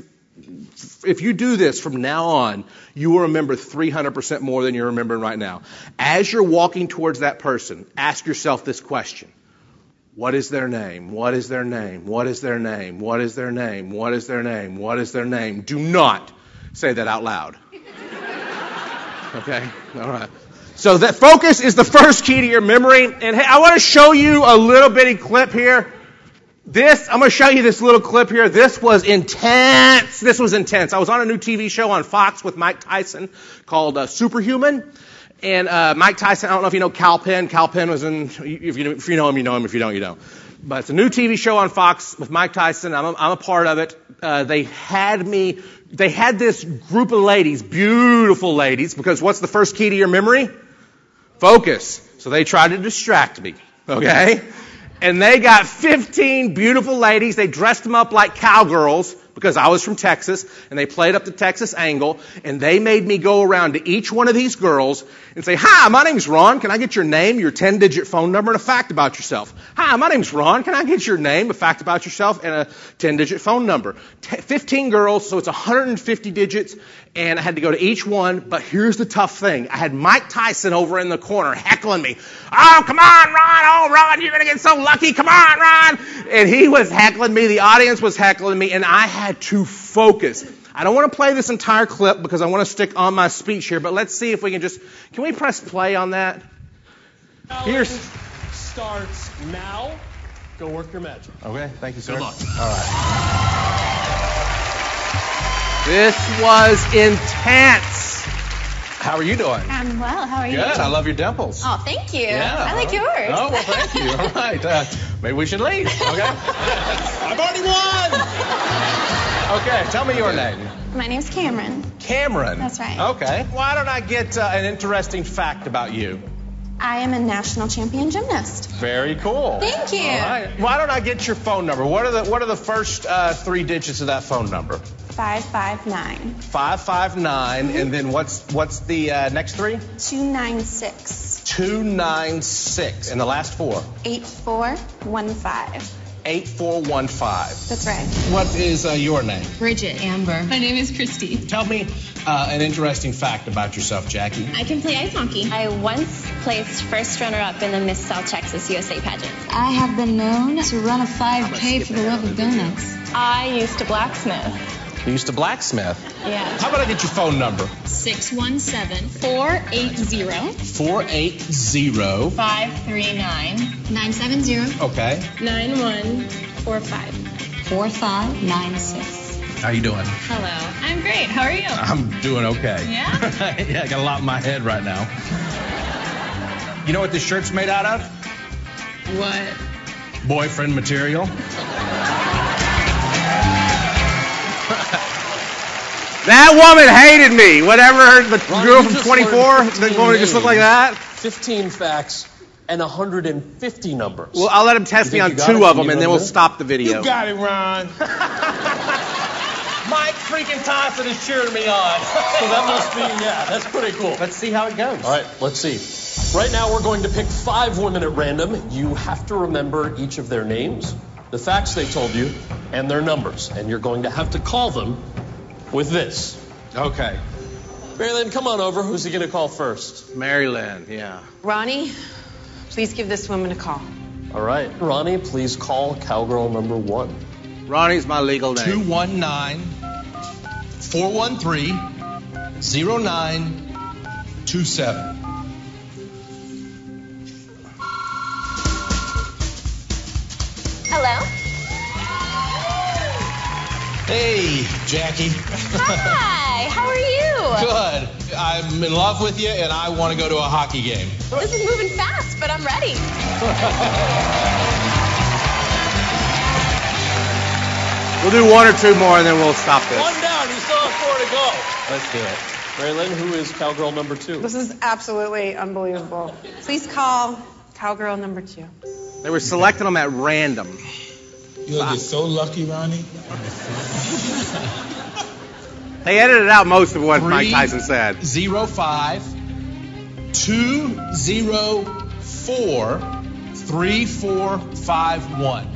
from now on, you will remember 300% more than you're remembering right now. As you're walking towards that person, ask yourself this question. What is their name? What is their name? What is their name? What is their name? What is their name? What is their name? Do not say that out loud. Okay? All right. So that focus is the first key to your memory. And hey, I want to show you a little bitty clip here. I'm going to show you this little clip here. This was intense. I was on a new TV show on Fox with Mike Tyson called Superhuman. And Mike Tyson, I don't know if you know Kal Penn. Kal Penn was in, if you know him, you know him. If you don't, you don't. But it's a new TV show on Fox with Mike Tyson. I'm a part of it. They had this group of ladies, beautiful ladies, because what's the first key to your memory? Focus. So they tried to distract me, okay? And they got 15 beautiful ladies. They dressed them up like cowgirls because I was from Texas, and they played up the Texas angle, and they made me go around to each one of these girls and say, hi, my name's Ron. Can I get your name, your 10-digit phone number, and a fact about yourself? Hi, my name's Ron. Can I get your name, a fact about yourself, and a 10-digit phone number? 15 girls, so it's 150 digits, and I had to go to each one, but here's the tough thing. I had Mike Tyson over in the corner heckling me. Oh, come on, Ron. Oh, Ron, you're going to get so lucky. Come on, Ron. And he was heckling me. The audience was heckling me, and I had to focus. I don't want to play this entire clip because I want to stick on my speech here, but let's see if we can we press play on that? Here's starts now. Go work your magic. Okay, thank you, sir. Good luck. All right. This was intense. How are you doing? I'm well. How are you? Good. I love your dimples. Oh, thank you. Yeah. I like yours. Oh, well, thank you. All right. Maybe we should leave. Okay. I've already won. Okay. Tell me your name. My name's Cameron. Cameron. That's right. Okay. Why don't I get an interesting fact about you? I am a national champion gymnast. Very cool. Thank you. All right. Why don't I get your phone number? What are the first 3 digits of that phone number? 559. 559, and then what's the next 3? 296. 296, and the last 4? 8415. 8415. That's right. What is your name? Bridget. Amber. My name is Christy. Tell me an interesting fact about yourself, Jackie. I can play ice hockey. I once placed first runner-up in the Miss South Texas USA pageant. I have been known to run a 5K for the love of donuts. I used to blacksmith. You used to blacksmith? Yeah. How about I get your phone number? 617-480. 480. 539. 970. Okay. 9145. 4596. How you doing? Hello. I'm great. How are you? I'm doing okay. Yeah? Yeah, I got a lot in my head right now. You know what this shirt's made out of? What? Boyfriend material. That woman hated me. Whatever, the girl from 24, the woman who just looked like that. 15 facts and 150 numbers. Well, I'll let him test me on 2 of them, and then we'll stop the video. You got it, Ron. Mike freaking Tyson is cheering me on. So that must be, that's pretty cool. Let's see how it goes. All right, let's see. Right now, we're going to pick 5 women at random. You have to remember each of their names. the facts they told you, and their numbers. And you're going to have to call them with this. Okay. Mary Lynn, come on over. Who's he going to call first? Mary Lynn, yeah. Ronnie, please give this woman a call. All right. Ronnie, please call cowgirl number 1. Ronnie's my legal name. 219-413-0927. Hello? Hey, Jackie. Hi, how are you? Good. I'm in love with you, and I want to go to a hockey game. Well, this is moving fast, but I'm ready. We'll do 1 or 2 more, and then we'll stop this. 1 down. You still have 4 to go. Let's do it. Mary Lynn, who is cowgirl number 2? This is absolutely unbelievable. Please call cowgirl number 2. They were selecting them at random. You'll get so lucky, Ronnie. They edited out most of what Mike Tyson said. 305-204-3451.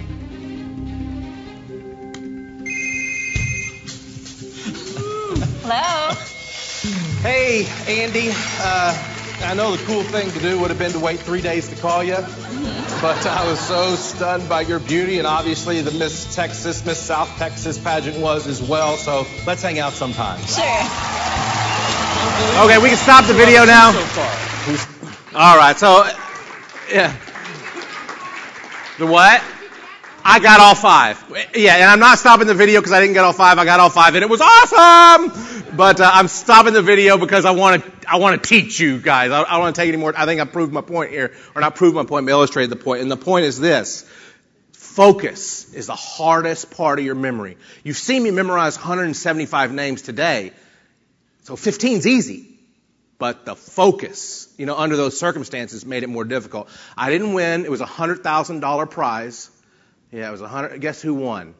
Hello? Hey, Andy. I know the cool thing to do would have been to wait 3 days to call you, but I was so stunned by your beauty, and obviously the Miss South Texas pageant was as well, so let's hang out sometime. Sure. Okay, we can stop the video now. All right, so, yeah. The what? I got all 5. Yeah, and I'm not stopping the video because I didn't get all 5. I got all 5, and it was awesome. But I'm stopping the video because I want to teach you guys. I don't want to take any more. I think I proved my point here, or not proved my point, but illustrated the point. And the point is this: focus is the hardest part of your memory. You've seen me memorize 175 names today, so 15's easy. But the focus, under those circumstances, made it more difficult. I didn't win. It was a $100,000 prize. Yeah, it was 100. Guess who won?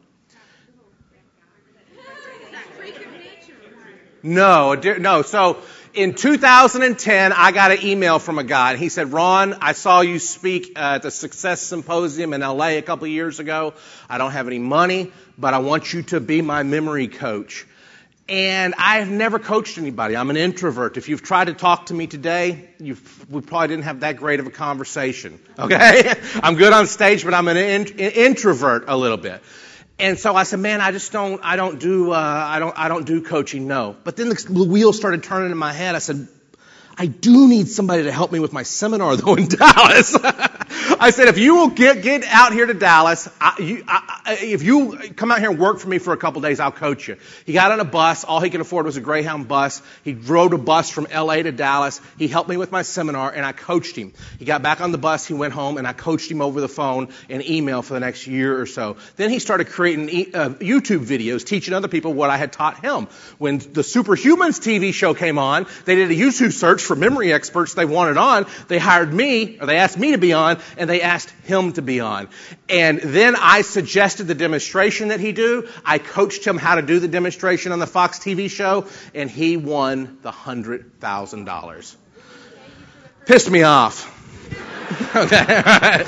No. So in 2010, I got an email from a guy, and he said, Ron, I saw you speak at the Success Symposium in LA a couple of years ago. I don't have any money, but I want you to be my memory coach. And I've never coached anybody. I'm an introvert. If you've tried to talk to me today, we probably didn't have that great of a conversation. Okay? I'm good on stage, but I'm an introvert a little bit. And so I said, man, I don't do coaching, no. But then the wheels started turning in my head. I said, I do need somebody to help me with my seminar, though, in Dallas. I said, if you will get out here to Dallas, if you come out here and work for me for a couple days, I'll coach you. He got on a bus. All he could afford was a Greyhound bus. He rode a bus from L.A. to Dallas. He helped me with my seminar, and I coached him. He got back on the bus. He went home, and I coached him over the phone and email for the next year or so. Then he started creating YouTube videos teaching other people what I had taught him. When the Superhumans TV show came on, they did a YouTube search for memory experts they wanted on. They hired me, or they asked me to be on, and they asked him to be on. And then I suggested the demonstration that he do. I coached him how to do the demonstration on the Fox TV show, and he won the $100,000. Pissed me off. Okay, all right.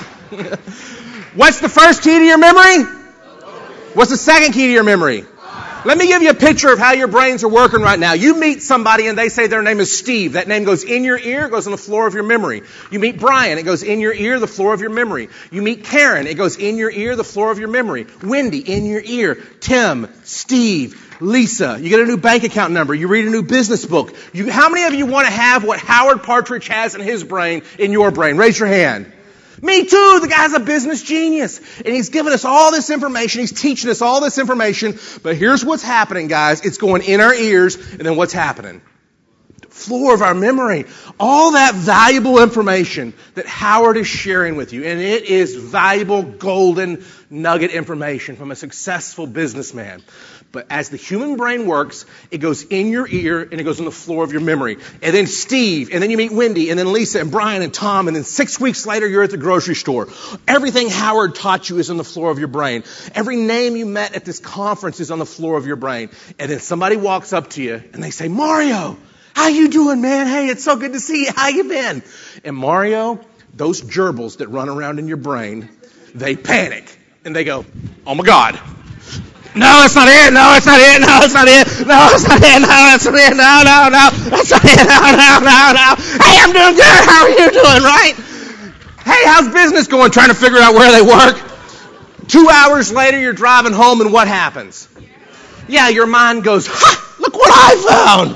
What's the first key to your memory? What's the second key to your memory? Let me give you a picture of how your brains are working right now. You meet somebody and they say their name is Steve. That name goes in your ear, it goes on the floor of your memory. You meet Brian, it goes in your ear, the floor of your memory. You meet Karen, it goes in your ear, the floor of your memory. Wendy, in your ear. Tim, Steve, Lisa. You get a new bank account number. You read a new business book. How many of you want to have what Howard Partridge has in his brain in your brain? Raise your hand. Me too. The guy's a business genius. And he's giving us all this information. He's teaching us all this information. But here's what's happening, guys. It's going in our ears. And then what's happening? The floor of our memory. All that valuable information that Howard is sharing with you. And it is valuable, golden nugget information from a successful businessman. But as the human brain works, it goes in your ear and it goes on the floor of your memory. And then Steve, and then you meet Wendy, and then Lisa, and Brian, and Tom, and then 6 weeks later you're at the grocery store. Everything Howard taught you is on the floor of your brain. Every name you met at this conference is on the floor of your brain. And then somebody walks up to you and they say, Mario, how you doing, man? Hey, it's so good to see you. How you been? And Mario, those gerbils that run around in your brain, they panic. And they go, oh, my God. No, that's not it. No, that's not it. No, that's not it. No, that's not it. No, that's not it. No, no, no. That's not it. No, no, no, no. Hey, I'm doing good. How are you doing, right? Hey, how's business going? Trying to figure out where they work. 2 hours later, you're driving home, and what happens? Yeah, your mind goes, ha, look what I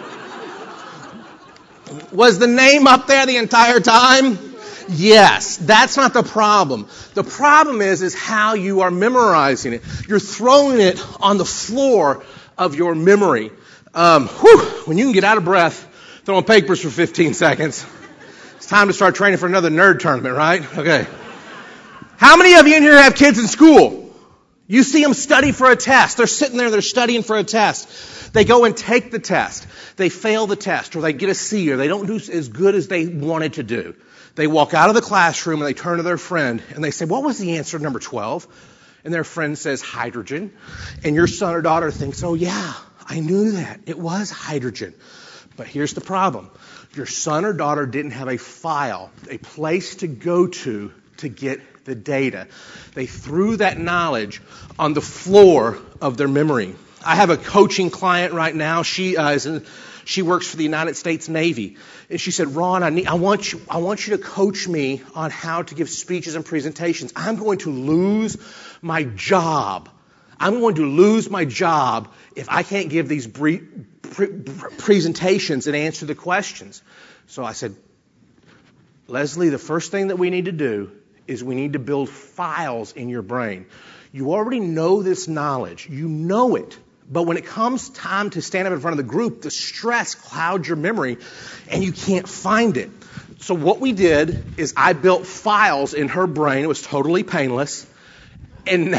found. Was the name up there the entire time? Yes, that's not the problem. The problem is how you are memorizing it. You're throwing it on the floor of your memory. When you can get out of breath throwing papers for 15 seconds, it's time to start training for another nerd tournament, right? Okay. How many of you in here have kids in school? You see them study for a test. They're sitting there, they're studying for a test. They go and take the test. They fail the test, or they get a C, or they don't do as good as they wanted to do. They walk out of the classroom and they turn to their friend and they say, what was the answer to number 12? And their friend says, hydrogen. And your son or daughter thinks, oh yeah, I knew that. It was hydrogen. But here's the problem. Your son or daughter didn't have a file, a place to go to get the data. They threw that knowledge on the floor of their memory. I have a coaching client right now. She works for the United States Navy. And she said, Ron, I want you to coach me on how to give speeches and presentations. I'm going to lose my job. I'm going to lose my job if I can't give these presentations and answer the questions. So I said, Leslie, the first thing that we need to do is we need to build files in your brain. You already know this knowledge. You know it. But when it comes time to stand up in front of the group, the stress clouds your memory and you can't find it. So what we did is I built files in her brain. It was totally painless. And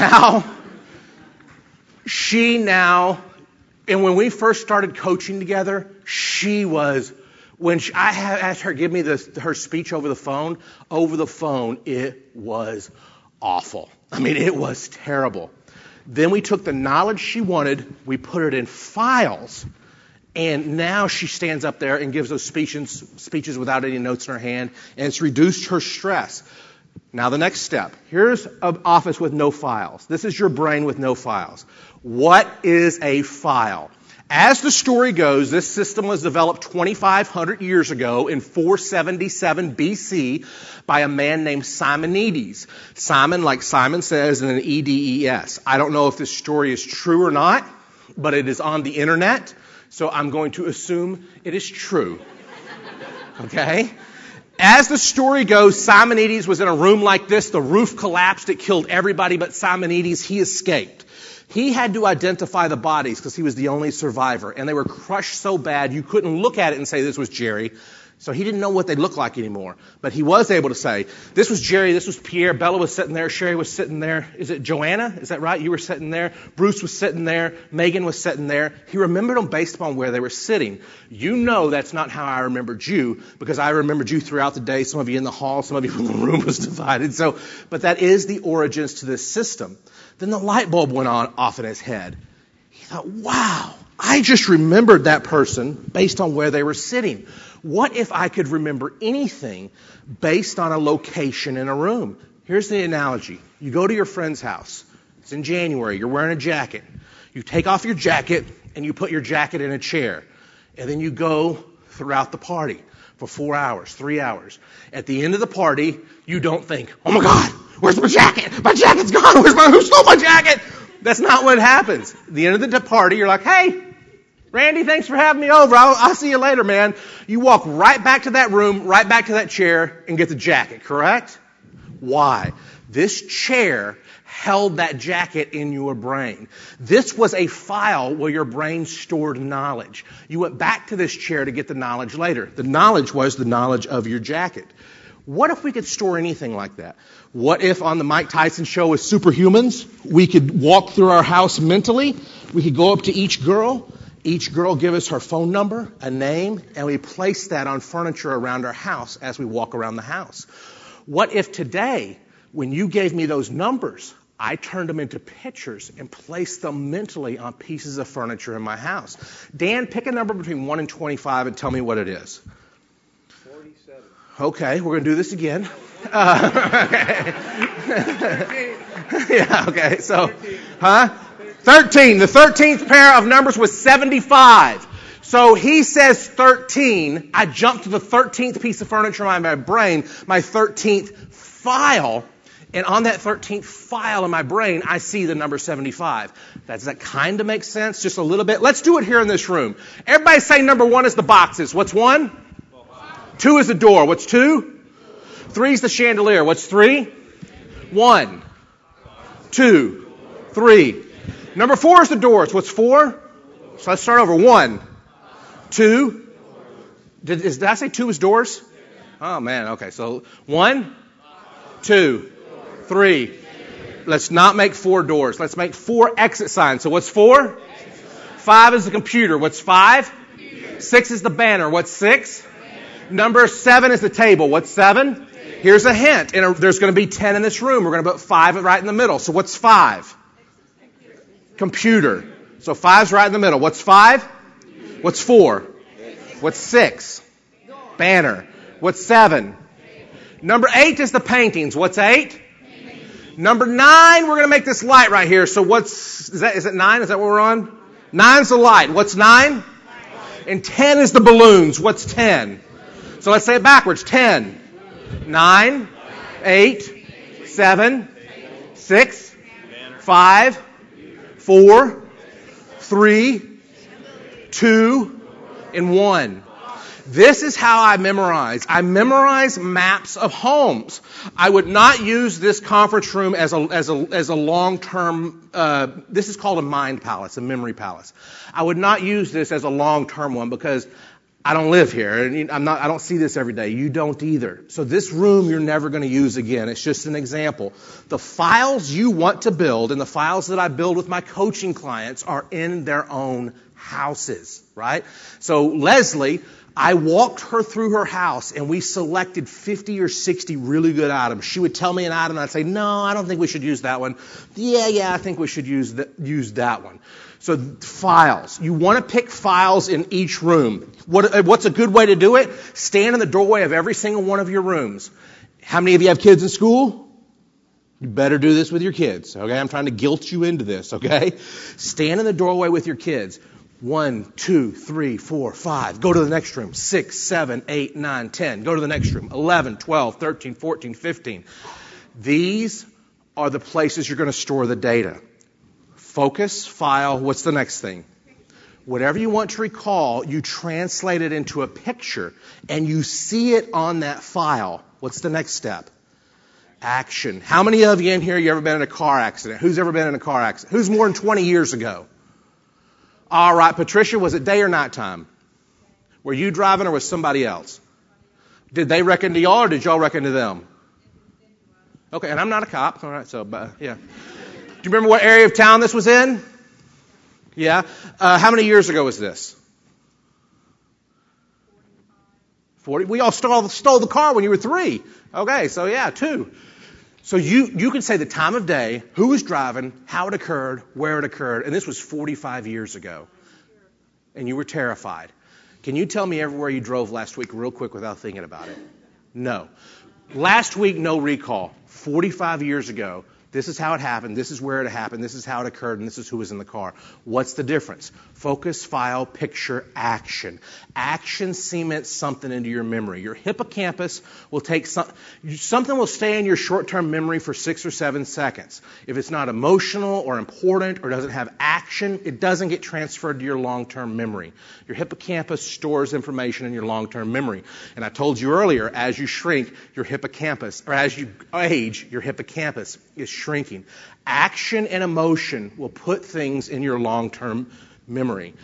when we first started coaching together, I asked her to give me her speech over the phone, it was awful. I mean, it was terrible. Then we took the knowledge she wanted, we put it in files, and now she stands up there and gives those speeches without any notes in her hand, and it's reduced her stress. Now the next step. Here's an office with no files. This is your brain with no files. What is a file? As the story goes, this system was developed 2,500 years ago in 477 BC by a man named Simonides. Simon, like Simon says, and an E-D-E-S. I don't know if this story is true or not, but it is on the internet, so I'm going to assume it is true. Okay? As the story goes, Simonides was in a room like this. The roof collapsed. It killed everybody but Simonides. He escaped. He had to identify the bodies because he was the only survivor. And they were crushed so bad you couldn't look at it and say this was Jerry. So he didn't know what they looked like anymore. But he was able to say, this was Jerry, this was Pierre, Bella was sitting there, Sherry was sitting there. Is it Joanna? Is that right? You were sitting there. Bruce was sitting there. Megan was sitting there. He remembered them based upon where they were sitting. You know that's not how I remembered you because I remembered you throughout the day. Some of you in the hall, some of you when the room was divided. But that is the origins to this system. Then the light bulb went off in his head. He thought, wow, I just remembered that person based on where they were sitting. What if I could remember anything based on a location in a room? Here's the analogy. You go to your friend's house. It's in January. You're wearing a jacket. You take off your jacket and you put your jacket in a chair. And then you go throughout the party for 4 hours, 3 hours. At the end of the party, you don't think, oh my God, where's my jacket? My jacket's gone. Who stole my jacket? That's not what happens. At the end of the party, you're like, hey, Randy, thanks for having me over. I'll see you later, man. You walk right back to that room, right back to that chair, and get the jacket, correct? Why? This chair held that jacket in your brain. This was a file where your brain stored knowledge. You went back to this chair to get the knowledge later. The knowledge was the knowledge of your jacket. What if we could store anything like that? What if on the Mike Tyson show with Superhumans, we could walk through our house mentally? We could go up to each girl give us her phone number, a name, and we place that on furniture around our house as we walk around the house. What if today, when you gave me those numbers, I turned them into pictures and placed them mentally on pieces of furniture in my house? Dan, pick a number between 1 and 25 and tell me what it is. 47. Okay, we're going to do this again. Yeah, okay, so, 13. The 13th pair of numbers was 75. So he says 13. I jump to the 13th piece of furniture in my brain, my 13th file. And on that 13th file in my brain, I see the number 75. Does that kind of make sense? Just a little bit. Let's do it here in this room. Everybody say number 1 is the boxes. What's 1? 2 is the door. What's 2? 3 is the chandelier. What's 3? 1, 2, 3. Number 4 is the doors. What's 4? So let's start over. 1, 2. Did I say 2 is doors? Oh, man. Okay. So 1, 2, 3. Let's not make 4 doors. Let's make 4 exit signs. So what's 4? 5 is the computer. What's 5? 6 is the banner. What's 6? Number 7 is the table. What's 7? Here's a hint. There's going to be 10 in this room. We're going to put 5 right in the middle. So what's 5? Computer. So 5's right in the middle. What's 5? What's 4? What's 6? Banner. What's 7? Number 8 is the paintings. What's 8? Number 9, we're going to make this light right here. So is it 9? Is that what we're on? 9's the light. What's 9? And 10 is the balloons. What's 10? So let's say it backwards. 10, 9, 8, 7, 6, 5, 4, 3, 2, and 1. This is how I memorize. I memorize maps of homes. I would not use this conference room as a long-term, this is called a mind palace, a memory palace. I would not use this as a long-term one because I don't live here and I don't see this every day. You don't either. So this room you're never going to use again. It's just an example. The files you want to build and the files that I build with my coaching clients are in their own houses, right? So Leslie, I walked her through her house and we selected 50 or 60 really good items. She would tell me an item and I'd say, no, I don't think we should use that one. Yeah, I think we should use that one. So files. You want to pick files in each room. What's a good way to do it? Stand in the doorway of every single one of your rooms. How many of you have kids in school? You better do this with your kids, okay? I'm trying to guilt you into this, okay? Stand in the doorway with your kids. 1, 2, 3, 4, 5. Go to the next room. 6, 7, 8, 9, 10. Go to the next room. 11, 12, 13, 14, 15. These are the places you're going to store the data. Focus, file, what's the next thing? Whatever you want to recall, you translate it into a picture and you see it on that file. What's the next step? Action. How many of you in here, you ever been in a car accident? Who's ever been in a car accident? Who's more than 20 years ago? All right, Patricia, was it day or night time? Were you driving or was somebody else? Did they reckon to y'all or did y'all reckon to them? Okay, and I'm not a cop. All right, so, yeah. Do you remember what area of town this was in? Yeah. How many years ago was this? 40. We all stole the car when you were 3. Okay, so yeah, 2. So you can say the time of day, who was driving, how it occurred, where it occurred, and this was 45 years ago. And you were terrified. Can you tell me everywhere you drove last week real quick without thinking about it? No. Last week, no recall. 45 years ago, this is how it happened, this is where it happened, this is how it occurred, and this is who was in the car. What's the difference? Focus, file, picture, action. Action cements something into your memory. Your hippocampus will take something will stay in your short-term memory for 6 or 7 seconds. If it's not emotional or important or doesn't have action, it doesn't get transferred to your long-term memory. Your hippocampus stores information in your long-term memory. And I told you earlier, as you shrink, your hippocampus, or as you age, your hippocampus is shrinking. Action and emotion will put things in your long-term memory.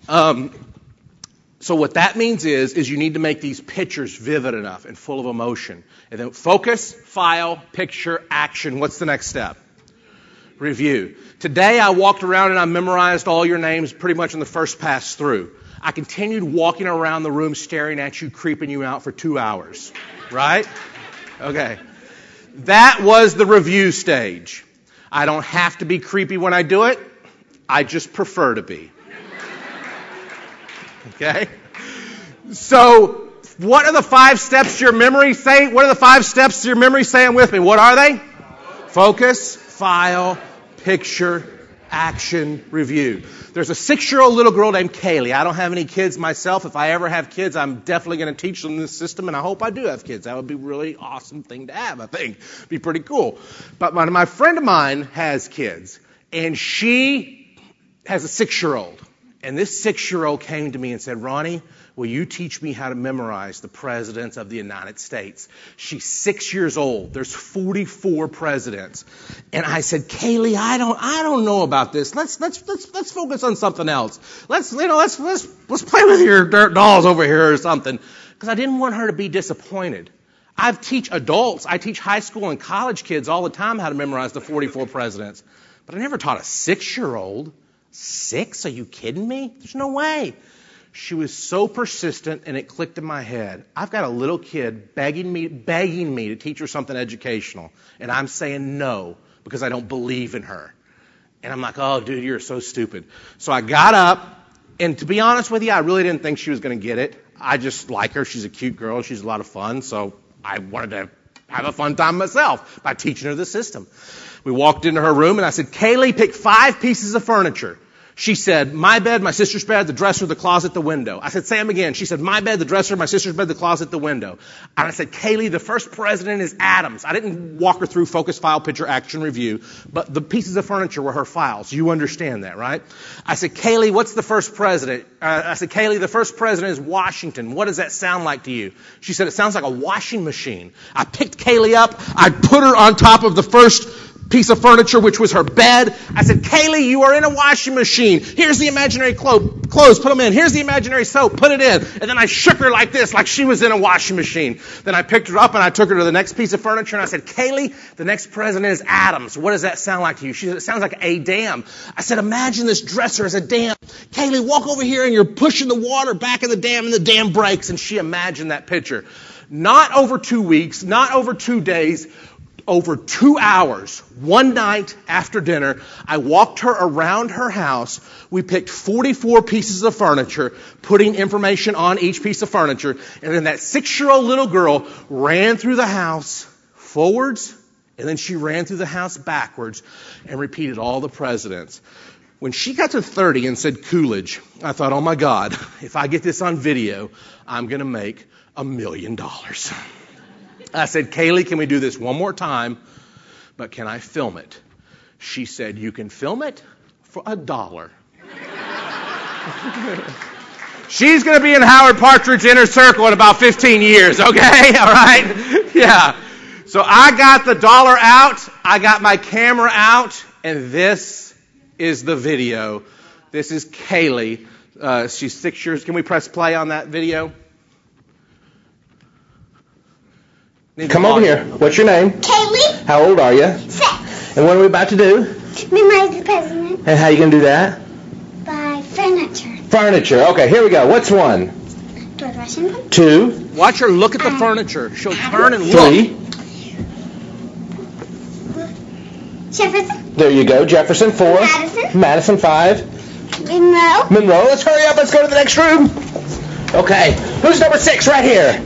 So what that means is you need to make these pictures vivid enough and full of emotion. And then focus, file, picture, action. What's the next step? Review. Today I walked around and I memorized all your names pretty much in the first pass through. I continued walking around the room staring at you, creeping you out for 2 hours. Right? Okay. That was the review stage. I don't have to be creepy when I do it. I just prefer to be. Okay? So What are the 5 steps to your memory? What are the 5 steps to your memory? Say them with me. What are they? Focus, file, picture, action, review. There's a 6-year-old little girl named Kaylee. I don't have any kids myself. If I ever have kids, I'm definitely going to teach them this system, and I hope I do have kids. That would be a really awesome thing to have, I think. Be pretty cool. But my friend of mine has kids, and she has a 6-year-old. And this 6-year-old came to me and said, Ronnie, will you teach me how to memorize the presidents of the United States? She's 6 years old. There's 44 presidents. And I said, Kaylee, I don't know about this. Let's focus on something else. Let's play with your dirt dolls over here or something. Because I didn't want her to be disappointed. I teach adults. I teach high school and college kids all the time how to memorize the 44 presidents. But I never taught a 6-year-old. 6? Are you kidding me? There's no way. She was so persistent, and it clicked in my head. I've got a little kid begging me to teach her something educational, and I'm saying no because I don't believe in her. And I'm like, oh, dude, you're so stupid. So I got up, and to be honest with you, I really didn't think she was going to get it. I just like her. She's a cute girl. She's a lot of fun, so I wanted to have a fun time myself by teaching her the system. We walked into her room, and I said, Kaylee, pick 5 pieces of furniture. She said, my bed, my sister's bed, the dresser, the closet, the window. I said, say them again. She said, my bed, the dresser, my sister's bed, the closet, the window. And I said, Kaylee, the first president is Adams. I didn't walk her through focus, file, picture, action, review, but the pieces of furniture were her files. You understand that, right? I said, Kaylee, what's the first president? I said, Kaylee, the first president is Washington. What does that sound like to you? She said, it sounds like a washing machine. I picked Kaylee up. I put her on top of the first piece of furniture, which was her bed. I said, Kaylee, you are in a washing machine. Here's the imaginary clothes. Put them in. Here's the imaginary soap. Put it in. And then I shook her like this, like she was in a washing machine. Then I picked her up and I took her to the next piece of furniture and I said, Kaylee, the next president is Adams. What does that sound like to you? She said, it sounds like a dam. I said, imagine this dresser as a dam. Kaylee, walk over here and you're pushing the water back in the dam and the dam breaks. And she imagined that picture. Not over 2 weeks, not over 2 days, over 2 hours, one night after dinner, I walked her around her house. We picked 44 pieces of furniture, putting information on each piece of furniture. And then that 6-year-old little girl ran through the house forwards, and then she ran through the house backwards and repeated all the presidents. When she got to 30 and said Coolidge, I thought, oh my God, if I get this on video, I'm going to make $1 million. I said, Kaylee, can we do this one more time? But can I film it? She said, you can film it for $1. She's going to be in Howard Partridge Inner Circle in about 15 years, okay? All right? Yeah. So I got the dollar out. I got my camera out. And this is the video. This is Kaylee. She's 6 years. Can we press play on that video? Come over here. What's your name? Kaylee. How old are you? 6. And what are we about to do? Memorize the president. And how are you going to do that? By furniture. Furniture. Okay, here we go. What's 1? George Washington. 2. Watch her look at the furniture. She'll turn and look. 3. Jefferson. There you go. Jefferson. 4. Madison. Madison. 5. Monroe. Monroe. Let's hurry up. Let's go to the next room. Okay. Who's number 6 right here?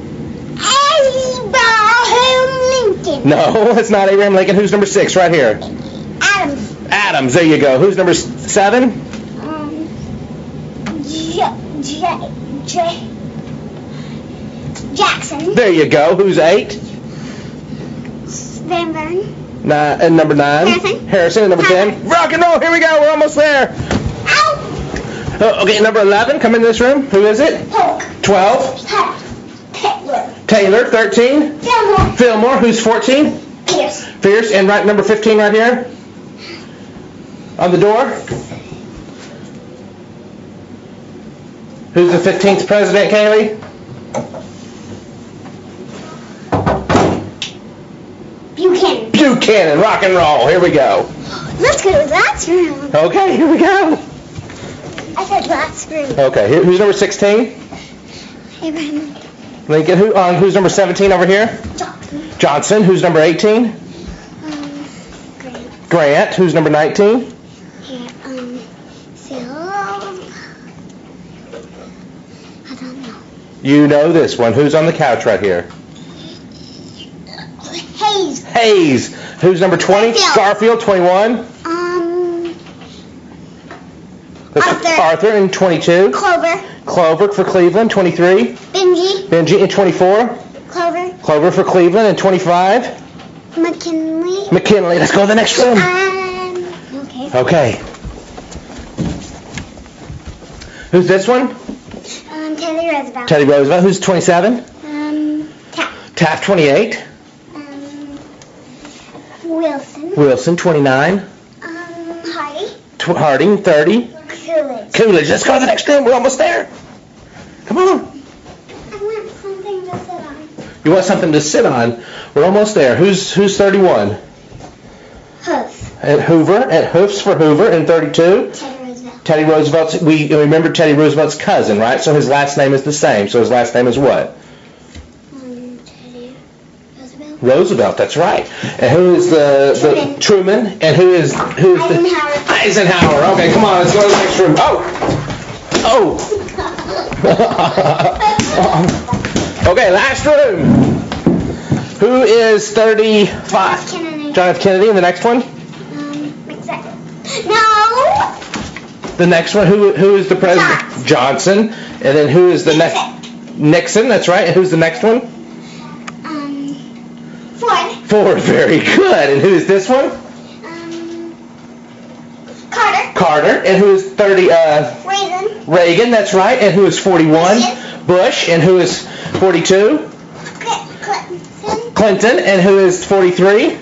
Abraham Lincoln. No, it's not Abraham Lincoln. Who's number 6 right here? Adams. Adams. There you go. Who's number 7? Jackson. There you go. Who's 8? Van Buren. And number 9? Harrison. And number 10? Rock and roll. Here we go. We're almost there. Ow. Okay, number 11. Come in this room. Who is it? 12. Taylor. 13. Fillmore. Who's 14? Pierce. And right number 15 right here on the door. Who's the 15th president, Kaylee? Buchanan. Buchanan. Rock and roll. Here we go. Let's go to that room. Okay, here we go. I said last room. Okay, who's number 16? Abraham Lincoln. Who's number 17 over here? Johnson. Johnson. Who's number 18? Grant. Grant. Who's number 19? Phil. I don't know. You know this one. Who's on the couch right here? Hayes. Hayes. Who's number 20? Garfield, 21. Arthur in 22. Clover for Cleveland, 23. Benji in 24. Clover for Cleveland in 25. McKinley. Let's go to the next room. Okay. Who's this one? Teddy Roosevelt. Who's 27? Taft, 28. Wilson, 29. Harding, 30. Coolidge. Let's go to the next room. We're almost there. Come on. I want something to sit on. You want something to sit on? We're almost there. Who's 31? Hoof. At Hoover. At Hoofs for Hoover in 32. Teddy Roosevelt's. We remember Teddy Roosevelt's cousin, right? So his last name is the same. So his last name is what? Teddy Roosevelt. Roosevelt. That's right. And who is the Truman? And who is Eisenhower. Okay, come on. Let's go to the next room. Oh. Okay, last room. Who is 35? John F. Kennedy. And the next one? No. The next one, who is the president? Johnson. And then who is the next? Nixon, that's right. And who's the next one? Ford, very good. And who is this one? Carter. And who is 30? Reagan, that's right. And who is 41? Bush. And who is 42? Clinton. And who is 43?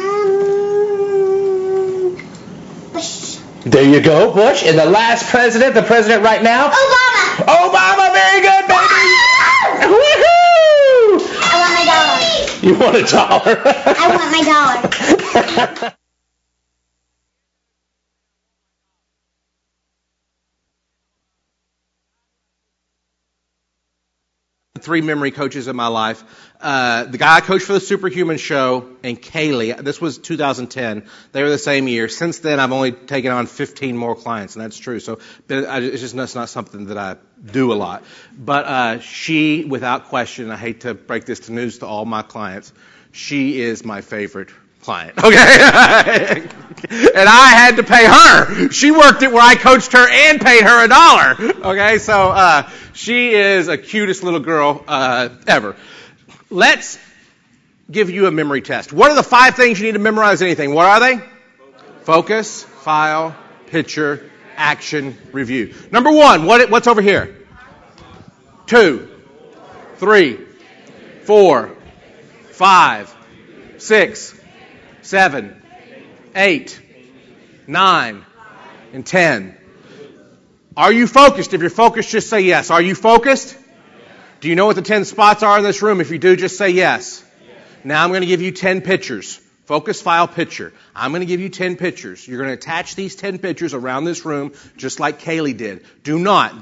There you go, Bush. And the last president, the president right now? Obama, very good, baby. Woohoo! I want my dollar. You want a dollar? I want my dollar. 3 memory coaches in my life. The guy I coached for the Superhuman show and Kaylee, this was 2010. They were the same year. Since then, I've only taken on 15 more clients, and that's true. So it's just that's not something that I do a lot. But she, without question, I hate to break this to news to all my clients, she is my favorite client. Okay? And I had to pay her. She worked it where I coached her and paid her $1. Okay? So she is the cutest little girl ever. Let's give you a memory test. What are the 5 things you need to memorize anything? What are they? Focus, file, picture, action, review. Number 1, what's over here? 2, 3, 4, 5, 6, 7, 8, 9, and 10. Are you focused? If you're focused, just say yes. Are you focused? Do you know what the 10 spots are in this room? If you do, just say yes. Now I'm going to give you 10 pictures. Focus, file, picture. I'm going to give you 10 pictures. You're going to attach these 10 pictures around this room just like Kaylee did. Do not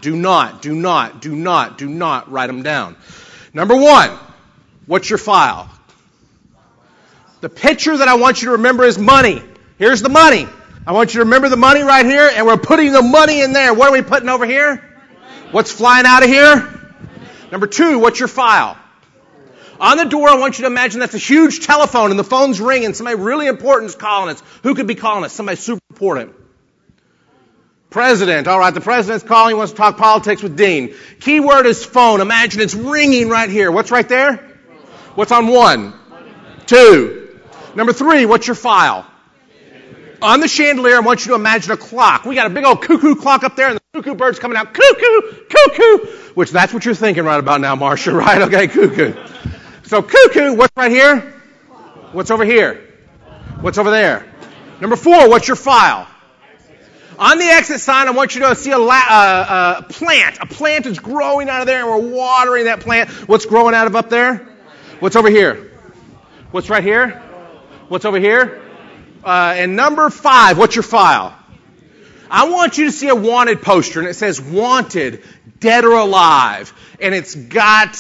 write them down. Number 1, what's your file? The picture that I want you to remember is money. Here's the money. I want you to remember the money right here, and we're putting the money in there. What are we putting over here? What's flying out of here? Number 2, what's your file? On the door, I want you to imagine that's a huge telephone, and the phone's ringing. Somebody really important is calling us. Who could be calling us? Somebody super important. President. All right, the president's calling. He wants to talk politics with Dean. Keyword is phone. Imagine it's ringing right here. What's right there? What's on 1? 2. Number 3, what's your file? On the chandelier, I want you to imagine a clock. We got a big old cuckoo clock up there, and the cuckoo bird's coming out. Cuckoo, cuckoo. Which that's what you're thinking right about now, Marcia, right? Okay, cuckoo. So cuckoo, what's right here? What's over here? What's over there? Number 4, what's your file? On the exit sign, I want you to see a plant. A plant is growing out of there, and we're watering that plant. What's growing out of up there? What's over here? What's right here? What's over here? And number 5, what's your file? I want you to see a wanted poster, and it says wanted, dead or alive. And it's got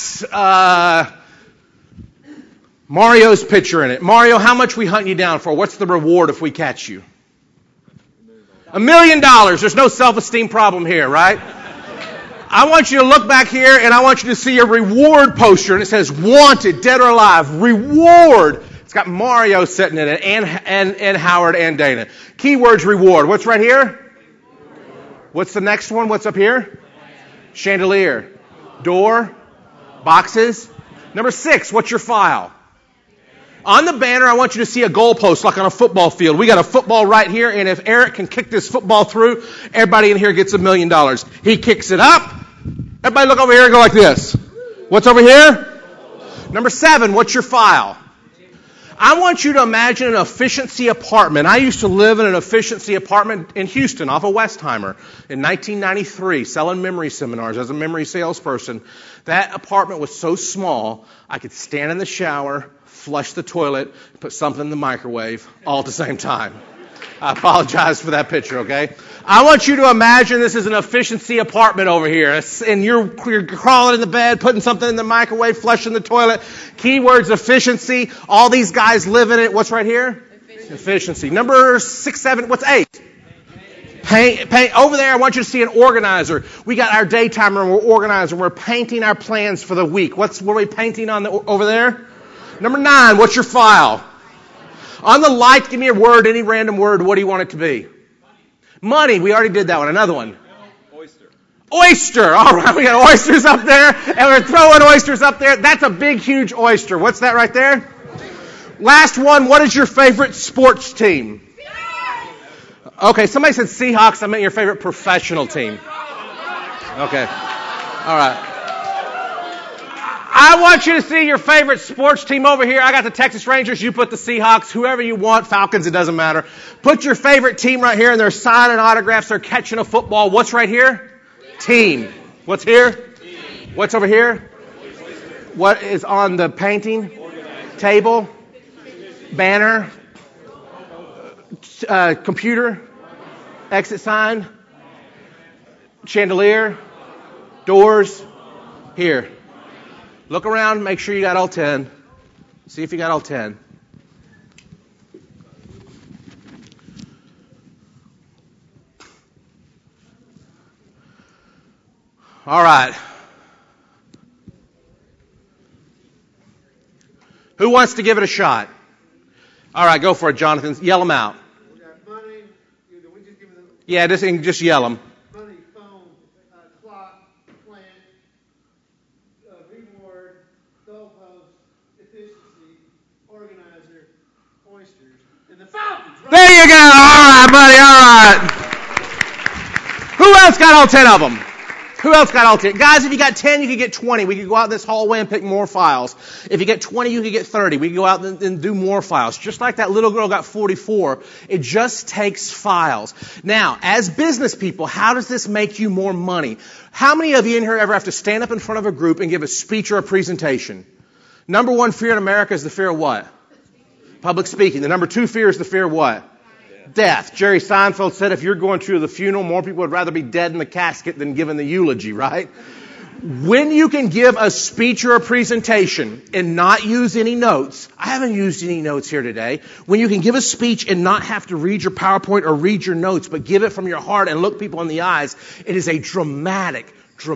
Mario's picture in it. Mario, how much we hunting you down for? What's the reward if we catch you? $1 million. There's no self-esteem problem here, right? I want you to look back here, and I want you to see a reward poster, and it says wanted, dead or alive, reward. It's got Mario sitting in it, and Howard and Dana. Keywords reward. What's right here? What's the next one? What's up here? Chandelier. Door. Boxes. Number 6, what's your file? On the banner, I want you to see a goalpost like on a football field. We got a football right here, and if Eric can kick this football through, everybody in here gets $1 million. He kicks it up. Everybody look over here and go like this. What's over here? Number 7, what's your file? I want you to imagine an efficiency apartment. I used to live in an efficiency apartment in Houston off of Westheimer in 1993, selling memory seminars as a memory salesperson. That apartment was so small, I could stand in the shower, flush the toilet, put something in the microwave all at the same time. I apologize for that picture, okay? I want you to imagine this is an efficiency apartment over here, and you're crawling in the bed, putting something in the microwave, flushing the toilet. Keywords efficiency. All these guys live in it. What's right here? Efficiency. Number 6, 7. What's 8? Paint. Over there, I want you to see an organizer. We got our daytime room. We're organizing. We're painting our plans for the week. What are we painting on over there? Number 9. What's your file? On the light, give me a word, any random word. What do you want it to be? Money. We already did that one. Another one. Oyster. Oyster. All right, we got oysters up there, and we're throwing oysters up there. That's a big, huge oyster. What's that right there? Last one. What is your favorite sports team? Okay, somebody said Seahawks. I meant your favorite professional team. Okay. All right. I want you to see your favorite sports team over here. I got the Texas Rangers. You put the Seahawks. Whoever you want. Falcons. It doesn't matter. Put your favorite team right here, and they're signing autographs. They're catching a football. What's right here? Team. What's here? What's over here? What is on the painting? Table. Banner. Computer. Exit sign. Chandelier. Doors. Here. Look around, make sure you got all 10. See if you got all 10. All right. Who wants to give it a shot? All right, go for it, Jonathan. Yell them out. We got money. We just give them. Yeah, just yell them. Money, phone, clock, plant, reward, goalpost, efficiency, organizer, oysters, and the Falcons. Right? There you go. All right, buddy. All right. Who else got all 10 of them? Who else got all 10? Guys, if you got 10, you could get 20. We could go out this hallway and pick more files. If you get 20, you could get 30. We could go out and do more files. Just like that little girl got 44. It just takes files. Now, as business people, how does this make you more money? How many of you in here ever have to stand up in front of a group and give a speech or a presentation? Number 1 fear in America is the fear of what? Public speaking. The number 2 fear is the fear of what? Death. Jerry Seinfeld said if you're going to the funeral, more people would rather be dead in the casket than giving the eulogy, right? When you can give a speech or a presentation and not use any notes, I haven't used any notes here today. When you can give a speech and not have to read your PowerPoint or read your notes, but give it from your heart and look people in the eyes, it is a dramatic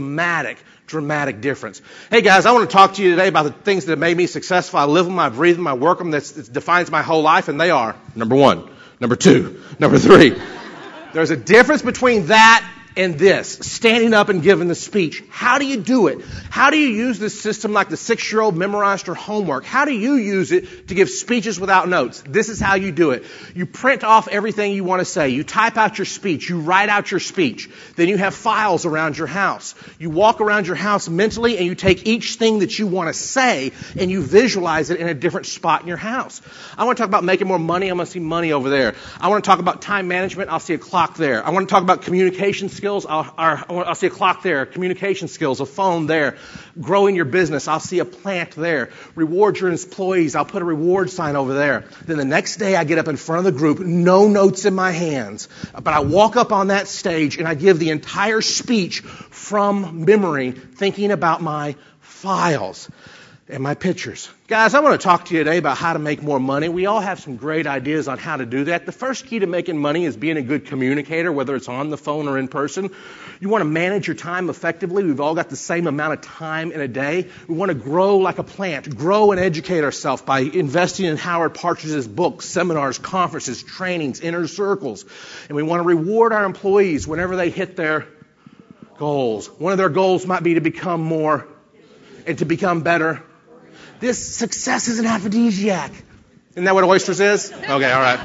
difference. Hey guys, I want to talk to you today about the things that have made me successful. I live them, I breathe them, I work them. That defines my whole life, and they are number 1. Number 2, number 3. There's a difference between that and this, standing up and giving the speech. How do you do it? How do you use this system like the 6-year-old memorized her homework? How do you use it to give speeches without notes? This is how you do it. You print off everything you want to say. You type out your speech. You write out your speech. Then you have files around your house. You walk around your house mentally and you take each thing that you want to say and you visualize it in a different spot in your house. I want to talk about making more money. I'm going to see money over there. I want to talk about time management. I'll see a clock there. I want to talk about communication skills. I'll see a clock there. Communication skills, a phone there. Growing your business, I'll see a plant there. Reward your employees, I'll put a reward sign over there. Then the next day I get up in front of the group, no notes in my hands. But I walk up on that stage and I give the entire speech from memory, thinking about my files. and my pictures. Guys, I want to talk to you today about how to make more money. We all have some great ideas on how to do that. The first key to making money is being a good communicator, whether it's on the phone or in person. You want to manage your time effectively. We've all got the same amount of time in a day. We want to grow like a plant, grow and educate ourselves by investing in Howard Partridge's books, seminars, conferences, trainings, inner circles. And we want to reward our employees whenever they hit their goals. One of their goals might be to become more and to become better. This success is an aphrodisiac. Isn't that what oysters is? Okay, all right.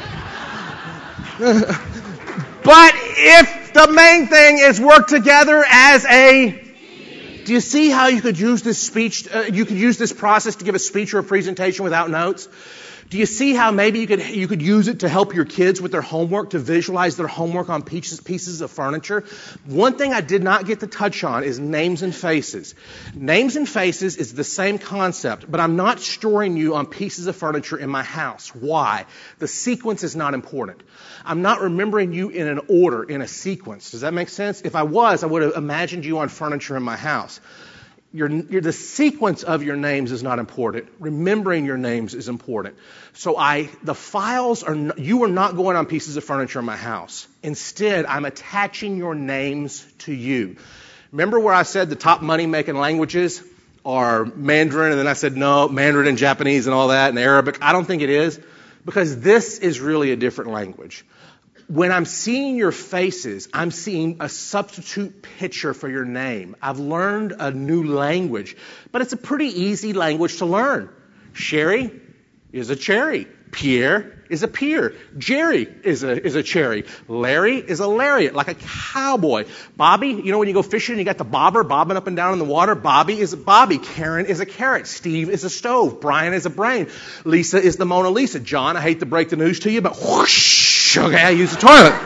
But if the main thing is work together as a... Do you see how you could use this speech, you could use this process to give a speech or a presentation without notes? Do you see how maybe you could use it to help your kids with their homework, to visualize their homework on pieces of furniture? One thing I did not get to touch on is names and faces. Names and faces is the same concept, but I'm not storing you on pieces of furniture in my house. Why? The sequence is not important. I'm not remembering you in an order, in a sequence. Does that make sense? If I was, I would have imagined you on furniture in my house. The sequence of your names is not important. Remembering your names is important. So you are not going on pieces of furniture in my house. Instead, I'm attaching your names to you. Remember where I said the top money-making languages are Mandarin, and then I said, no, Mandarin and Japanese and all that, and Arabic. I don't think it is, because this is really a different language. When I'm seeing your faces, I'm seeing a substitute picture for your name. I've learned a new language, but it's a pretty easy language to learn. Sherry is a cherry. Pierre is a pear. Jerry is a cherry. Larry is a lariat, like a cowboy. Bobby, you know when you go fishing, you got the bobber bobbing up and down in the water. Bobby is a Bobby. Karen is a carrot. Steve is a stove. Brian is a brain. Lisa is the Mona Lisa. John, I hate to break the news to you, but whoosh, okay, I use the toilet.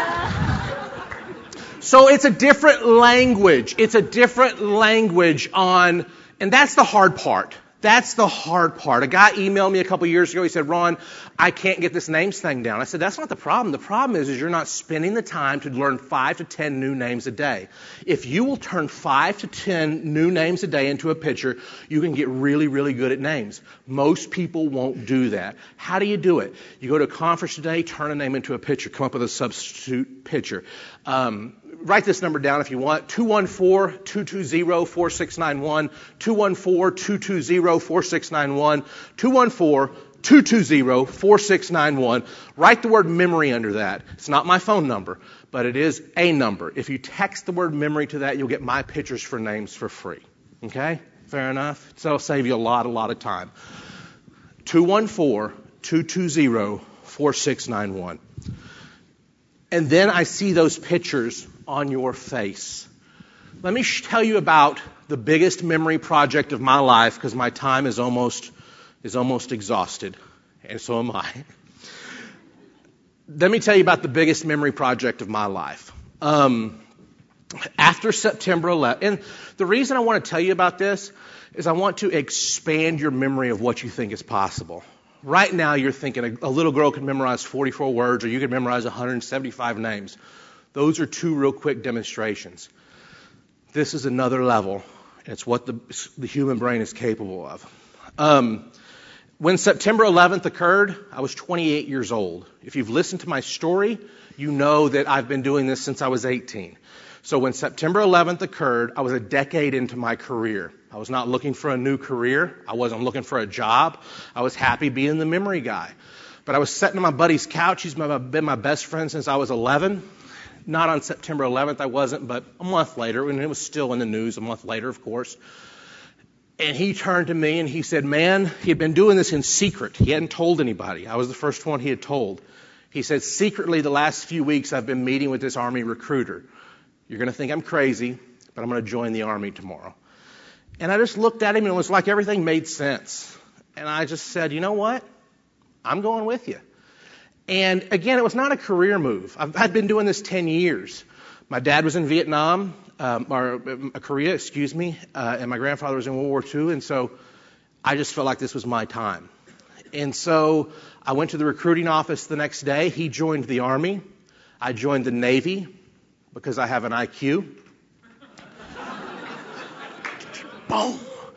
So it's a different language. It's a different language and that's the hard part. That's the hard part. A guy emailed me a couple years ago. He said, Ron, I can't get this names thing down. I said, that's not the problem. The problem is you're not spending the time to learn 5 to 10 new names a day. If you will turn 5 to 10 new names a day into a picture, you can get really, really good at names. Most people won't do that. How do you do it? You go to a conference today, turn a name into a picture, come up with a substitute picture. Write this number down if you want, 214-220-4691, 214-220-4691, 214-220-4691. Write the word memory under that. It's not my phone number, but it is a number. If you text the word memory to that, you'll get my pictures for names for free. Okay? Fair enough? So it'll save you a lot of time. 214-220-4691. And then I see those pictures on your face. Let me tell you about the biggest memory project of my life, because my time is almost exhausted, and so am I. Let me tell you about the biggest memory project of my life. After September 11th, and the reason I want to tell you about this is I want to expand your memory of what you think is possible. Right now, you're thinking a little girl could memorize 44 words, or you could memorize 175 names. Those are 2 real quick demonstrations. This is another level. It's what the human brain is capable of. When September 11th occurred, I was 28 years old. If you've listened to my story, you know that I've been doing this since I was 18. So when September 11th occurred, I was a decade into my career. I was not looking for a new career. I wasn't looking for a job. I was happy being the memory guy. But I was sitting on my buddy's couch. He's been my best friend since I was 11. Not on September 11th, I wasn't, but a month later, and it was still in the news a month later, of course. And he turned to me and he said, man, he had been doing this in secret. He hadn't told anybody. I was the first one he had told. He said, secretly, the last few weeks, I've been meeting with this Army recruiter. You're going to think I'm crazy, but I'm going to join the Army tomorrow. And I just looked at him and it was like everything made sense. And I just said, you know what? I'm going with you. And again, it was not a career move. I'd been doing this 10 years. My dad was in Vietnam, Korea, and my grandfather was in World War II, and so I just felt like this was my time. And so I went to the recruiting office the next day. He joined the Army. I joined the Navy because I have an IQ. Boom.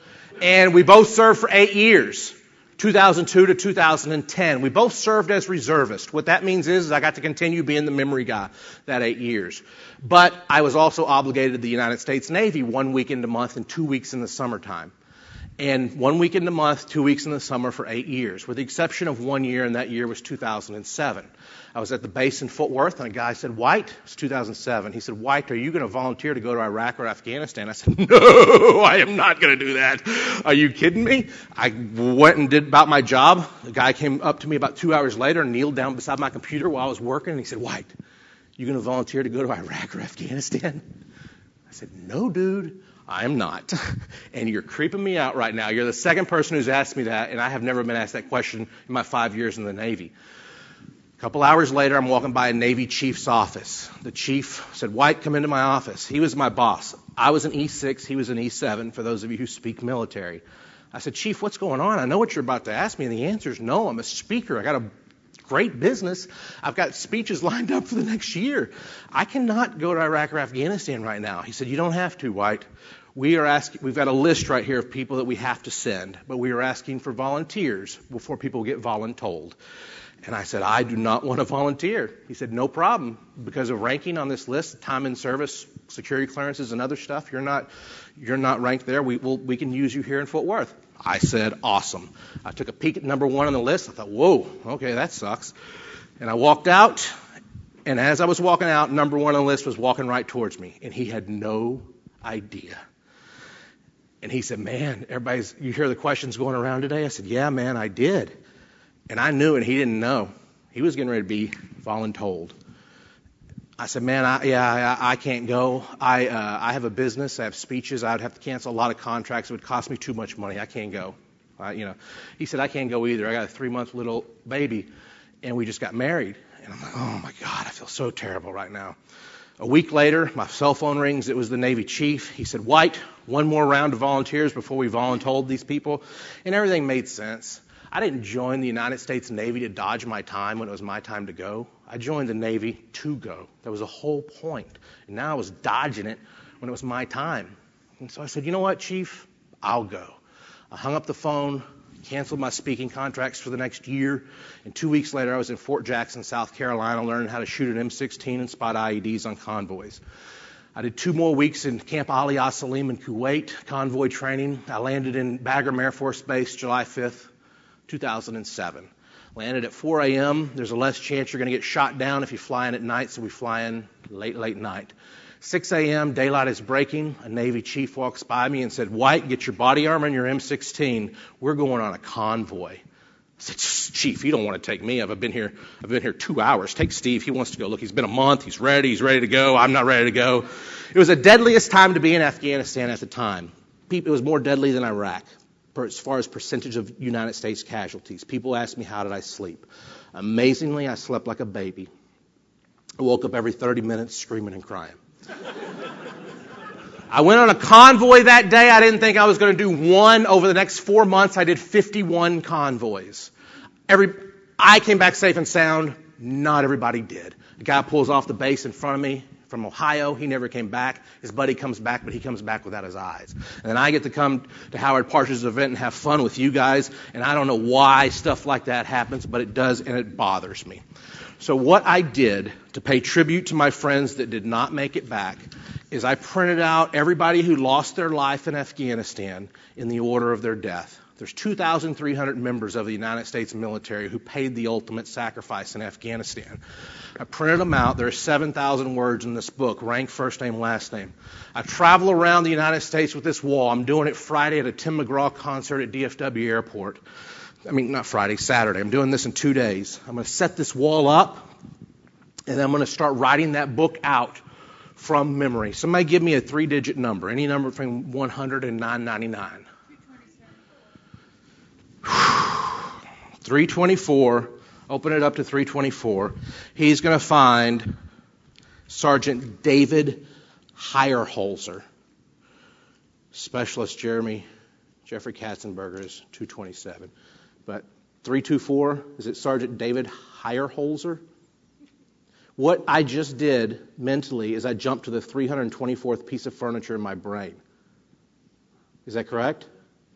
And we both served for 8 years, 2002 to 2010. We both served as reservists. What that means is I got to continue being the memory guy that 8 years. But I was also obligated to the United States Navy 1 weekend a month and 2 weeks in the summertime. And 1 weekend a month, 2 weeks in the summer for 8 years, with the exception of 1 year, and that year was 2007. I was at the base in Fort Worth, and a guy said, White, it's 2007. He said, White, are you going to volunteer to go to Iraq or Afghanistan? I said, no, I am not going to do that. Are you kidding me? I went and did about my job. The guy came up to me about 2 hours later and kneeled down beside my computer while I was working, and he said, White, you going to volunteer to go to Iraq or Afghanistan? I said, no, dude, I am not. And you're creeping me out right now. You're the second person who's asked me that, and I have never been asked that question in my 5 years in the Navy. A couple hours later, I'm walking by a Navy chief's office. The chief said, White, come into my office. He was my boss. I was an E6. He was an E7, for those of you who speak military. I said, Chief, what's going on? I know what you're about to ask me. And the answer is no. I'm a speaker. I got a great business. I've got speeches lined up for the next year. I cannot go to Iraq or Afghanistan right now. He said, you don't have to, White. We've got a list right here of people that we have to send, but we are asking for volunteers before people get voluntold. And I said, I do not want to volunteer. He said, no problem. Because of ranking on this list, time in service, security clearances, and other stuff, you're not ranked there. We can use you here in Fort Worth. I said, awesome. I took a peek at number 1 on the list. I thought, whoa, okay, that sucks. And I walked out, and as I was walking out, number 1 on the list was walking right towards me, and he had no idea. And he said, man, you hear the questions going around today? I said, yeah, man, I did. And I knew, and he didn't know. He was getting ready to be voluntold. I said, man, I can't go. I have a business. I have speeches. I would have to cancel a lot of contracts. It would cost me too much money. I can't go. He said, I can't go either. I got a 3-month little baby, and we just got married. And I'm like, oh, my God, I feel so terrible right now. A week later, my cell phone rings. It was the Navy chief. He said, White, one more round of volunteers before we voluntold these people. And everything made sense. I didn't join the United States Navy to dodge my time when it was my time to go. I joined the Navy to go. That was the whole point. And now I was dodging it when it was my time. And so I said, you know what, Chief? I'll go. I hung up the phone, canceled my speaking contracts for the next year. And 2 weeks later, I was in Fort Jackson, South Carolina, learning how to shoot an M16 and spot IEDs on convoys. I did 2 more weeks in Camp Ali Salim in Kuwait, convoy training. I landed in Bagram Air Force Base July 5th, 2007. Landed at 4 a.m. There's a less chance you're going to get shot down if you fly in at night, so we fly in late night. 6 a.m., daylight is breaking. A Navy chief walks by me and said, White, get your body armor and your M16. We're going on a convoy. I said, Chief, you don't want to take me. I've been here 2 hours. Take Steve. He wants to go. Look, he's been a month. He's ready to go. I'm not ready to go. It was the deadliest time to be in Afghanistan at the time. It was more deadly than Iraq as far as percentage of United States casualties. People ask me, how did I sleep? Amazingly, I slept like a baby. I woke up every 30 minutes screaming and crying. I went on a convoy that day. I didn't think I was going to do one. Over the next 4 months, I did 51 convoys. I came back safe and sound. Not everybody did. The guy pulls off the base in front of me from Ohio. He never came back. His buddy comes back, but he comes back without his eyes. And then I get to come to Howard Parsh's event and have fun with you guys. And I don't know why stuff like that happens, but it does, and it bothers me. So what I did to pay tribute to my friends that did not make it back is I printed out everybody who lost their life in Afghanistan in the order of their death. There's 2,300 members of the United States military who paid the ultimate sacrifice in Afghanistan. I printed them out. There are 7,000 words in this book, ranked first name, last name. I travel around the United States with this wall. I'm doing it Friday at a Tim McGraw concert at DFW Airport. Not Friday, Saturday. I'm doing this in 2 days. I'm going to set this wall up, and then I'm going to start writing that book out from memory. Somebody give me a 3-digit number, any number between 100 and 999. 324. Open it up to 324. He's going to find Sergeant David Heyerholzer. Specialist Jeffrey Katzenberger's 227. But 324, is it Sergeant David Heyerholzer? What I just did mentally is I jumped to the 324th piece of furniture in my brain. Is that correct?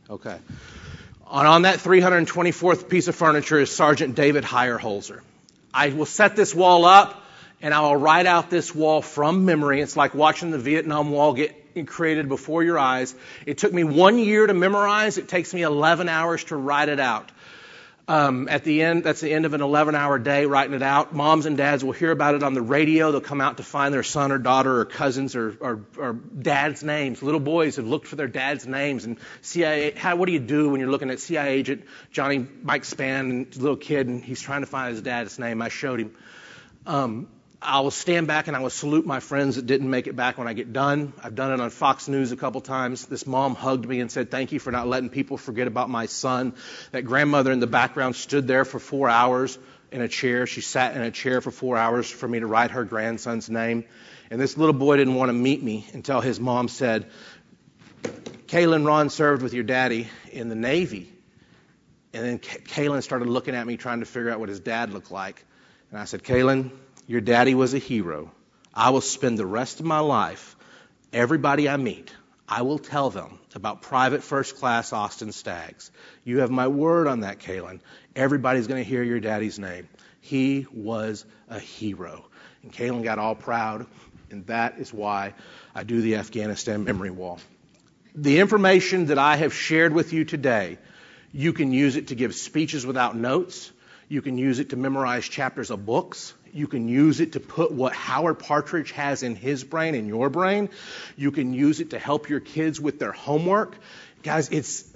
Okay. On that 324th piece of furniture is Sergeant David Heyerholzer. I will set this wall up, and I will write out this wall from memory. It's like watching the Vietnam Wall get created before your eyes. It took me 1 year to memorize. It takes me 11 hours to write it out. At the end, that's the end of an 11-hour day writing it out. Moms and dads will hear about it on the radio. They'll come out to find their son or daughter or cousins or dad's names. Little boys have looked for their dad's names. And CIA, what do you do when you're looking at CIA agent Mike Spann, and he's a little kid, and he's trying to find his dad's name? I showed him. I will stand back and I will salute my friends that didn't make it back when I get done. I've done it on Fox News a couple times. This mom hugged me and said, "Thank you for not letting people forget about my son." That grandmother in the background stood there for 4 hours in a chair. She sat in a chair for 4 hours for me to write her grandson's name. And this little boy didn't want to meet me until his mom said, "Kaylin, Ron served with your daddy in the Navy." And then Kaylin started looking at me trying to figure out what his dad looked like. And I said, "Kaylin, your daddy was a hero. I will spend the rest of my life, everybody I meet, I will tell them about Private First Class Austin Staggs. You have my word on that, Kaylin. Everybody's going to hear your daddy's name. He was a hero." And Kaylin got all proud, and that is why I do the Afghanistan Memory Wall. The information that I have shared with you today, you can use it to give speeches without notes. You can use it to memorize chapters of books. You can use it to put what Howard Partridge has in his brain in your brain. You can use it to help your kids with their homework. Guys, it's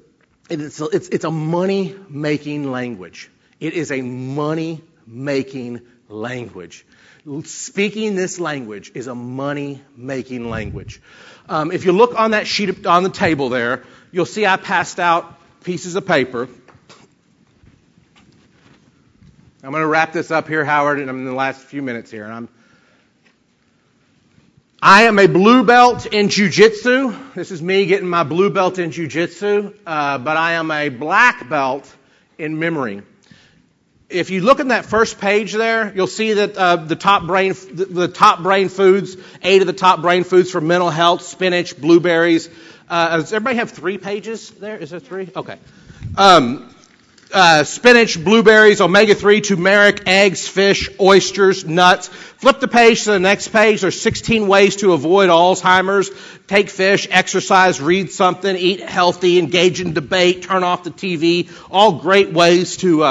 a money-making language. It is a money-making language. Speaking this language is a money-making language. If you look on that sheet on the table there, you'll see I passed out pieces of paper. I'm going to wrap this up here, Howard, and I'm in the last few minutes here. I am a blue belt in jiu-jitsu. This is me getting my blue belt in jiu-jitsu, but I am a black belt in memory. If you look at that first page there, you'll see that the top brain foods, 8 of the top brain foods for mental health: spinach, blueberries. Does everybody have 3 pages there? Is there 3? Okay. Spinach, blueberries, omega-3, turmeric, eggs, fish, oysters, nuts. Flip the page to the next page. There's 16 ways to avoid Alzheimer's. Take fish, exercise, read something, eat healthy, engage in debate, turn off the TV. All great ways to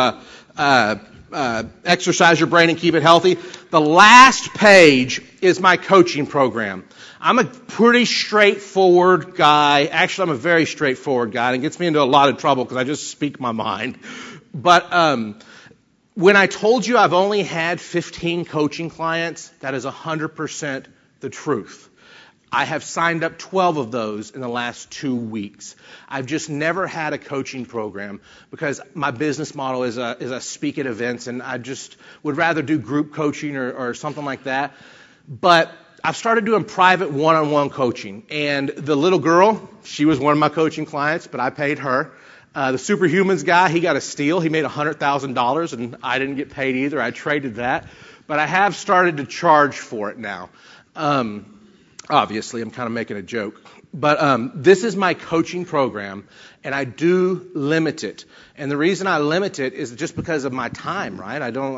exercise your brain and keep it healthy. The last page is my coaching program. I'm a pretty straightforward guy. Actually, I'm a very straightforward guy, and it gets me into a lot of trouble because I just speak my mind. But when I told you I've only had 15 coaching clients, that is 100% the truth. I have signed up 12 of those in the last 2 weeks. I've just never had a coaching program because my business model is a speak at events, and I just would rather do group coaching or something like that. But I've started doing private one-on-one coaching. And the little girl, she was one of my coaching clients, but I paid her. The Superhumans guy, he got a steal. He made $100,000, and I didn't get paid either. I traded that. But I have started to charge for it now. Obviously, I'm kind of making a joke. But this is my coaching program, and I do limit it. And the reason I limit it is just because of my time, right?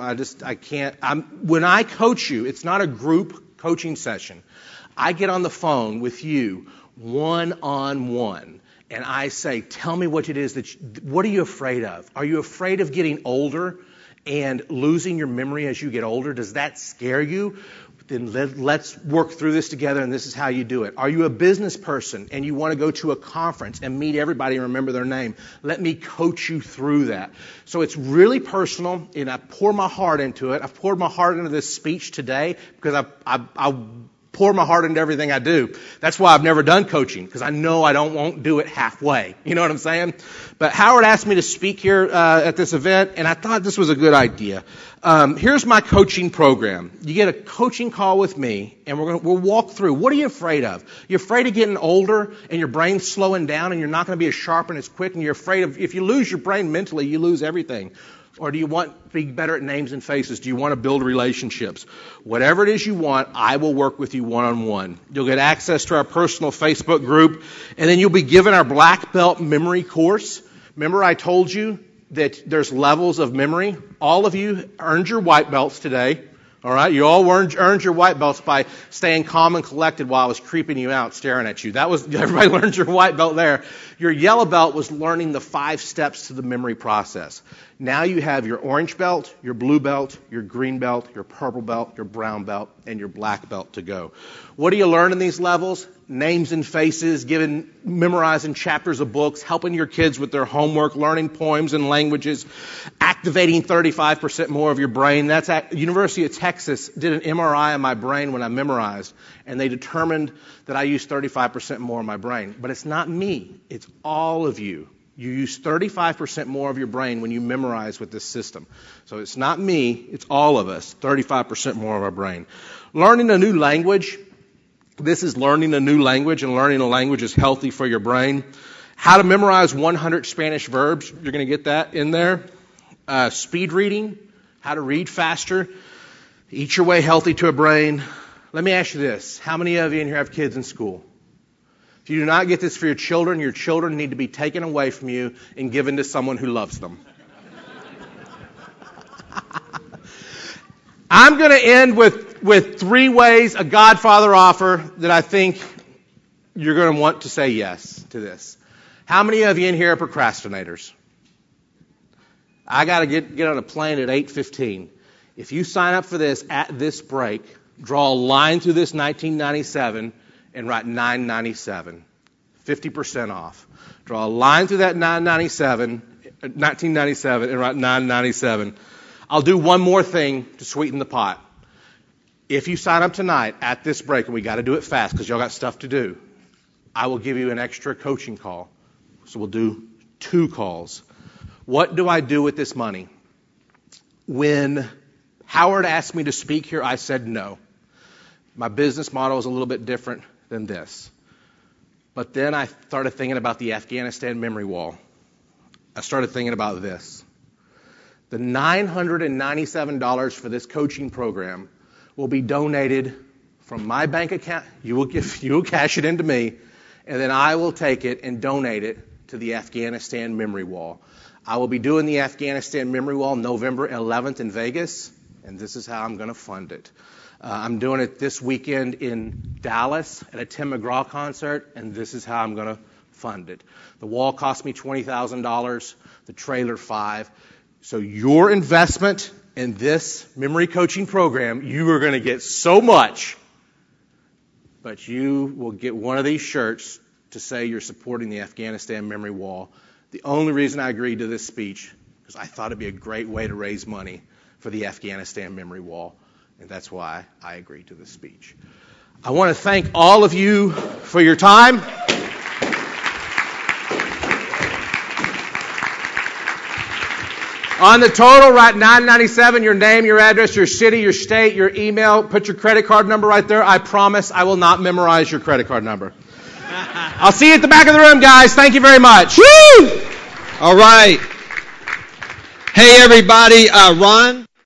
When I coach you, it's not a group coaching session. I get on the phone with you one-on-one, and I say, tell me what it is what are you afraid of? Are you afraid of getting older and losing your memory as you get older? Does that scare you? Then let's work through this together, and this is how you do it. Are you a business person and you want to go to a conference and meet everybody and remember their name? Let me coach you through that. So it's really personal, and I pour my heart into it. I've poured my heart into this speech today because I pour my heart into everything I do. That's why I've never done coaching, because I know I won't do it halfway. You know what I'm saying? But Howard asked me to speak here at this event, and I thought this was a good idea. Here's my coaching program. You get a coaching call with me, and we'll walk through. What are you afraid of? You're afraid of getting older and your brain's slowing down and you're not going to be as sharp and as quick, and you're afraid of, if you lose your brain mentally, you lose everything. Or do you want to be better at names and faces? Do you want to build relationships? Whatever it is you want, I will work with you one-on-one. You'll get access to our personal Facebook group, and then you'll be given our Black Belt Memory course. Remember I told you that there's levels of memory? All of you earned your white belts today. All right, you all earned your white belts by staying calm and collected while I was creeping you out, staring at you. Everybody learned your white belt there. Your yellow belt was learning the 5 steps to the memory process. Now you have your orange belt, your blue belt, your green belt, your purple belt, your brown belt, and your black belt to go. What do you learn in these levels? Names and faces, memorizing chapters of books, helping your kids with their homework, learning poems and languages, activating 35% more of your brain. That's at University of Texas did an MRI on my brain when I memorized, and they determined that I used 35% more of my brain. But it's not me. It's all of you. You use 35% more of your brain when you memorize with this system. So it's not me, it's all of us, 35% more of our brain. Learning a new language. This is learning a new language, and learning a language is healthy for your brain. How to memorize 100 Spanish verbs. You're going to get that in there. Speed reading. How to read faster. Eat your way healthy to a brain. Let me ask you this. How many of you in here have kids in school? If you do not get this for your children need to be taken away from you and given to someone who loves them. I'm going to end with 3 ways a Godfather offer that I think you're going to want to say yes to this. How many of you in here are procrastinators? I got to get on a plane at 8:15. If you sign up for this at this break, draw a line through this 1997 and write $9.97, 50% off. Draw a line through that 1997 and write $9.97. I'll do one more thing to sweeten the pot. If you sign up tonight at this break, and we got to do it fast because y'all got stuff to do, I will give you an extra coaching call. So we'll do 2 calls. What do I do with this money? When Howard asked me to speak here, I said no. My business model is a little bit different than this. But then I started thinking about the Afghanistan memory wall. I started thinking about this. The $997 for this coaching program will be donated from my bank account. You will cash it into me, and then I will take it and donate it to the Afghanistan memory wall. I will be doing the Afghanistan memory wall November 11th in Vegas, and this is how I'm going to fund it. I'm doing it this weekend in Dallas at a Tim McGraw concert, and this is how I'm going to fund it. The wall cost me $20,000, the trailer $5,000. So your investment in this memory coaching program, you are going to get so much, but you will get one of these shirts to say you're supporting the Afghanistan memory wall. The only reason I agreed to this speech is I thought it'd be a great way to raise money for the Afghanistan memory wall. And that's why I agreed to this speech. I want to thank all of you for your time. On the total, write $997, your name, your address, your city, your state, your email. Put your credit card number right there. I promise I will not memorize your credit card number. I'll see you at the back of the room, guys. Thank you very much. Woo! All right. Hey, everybody. Ron.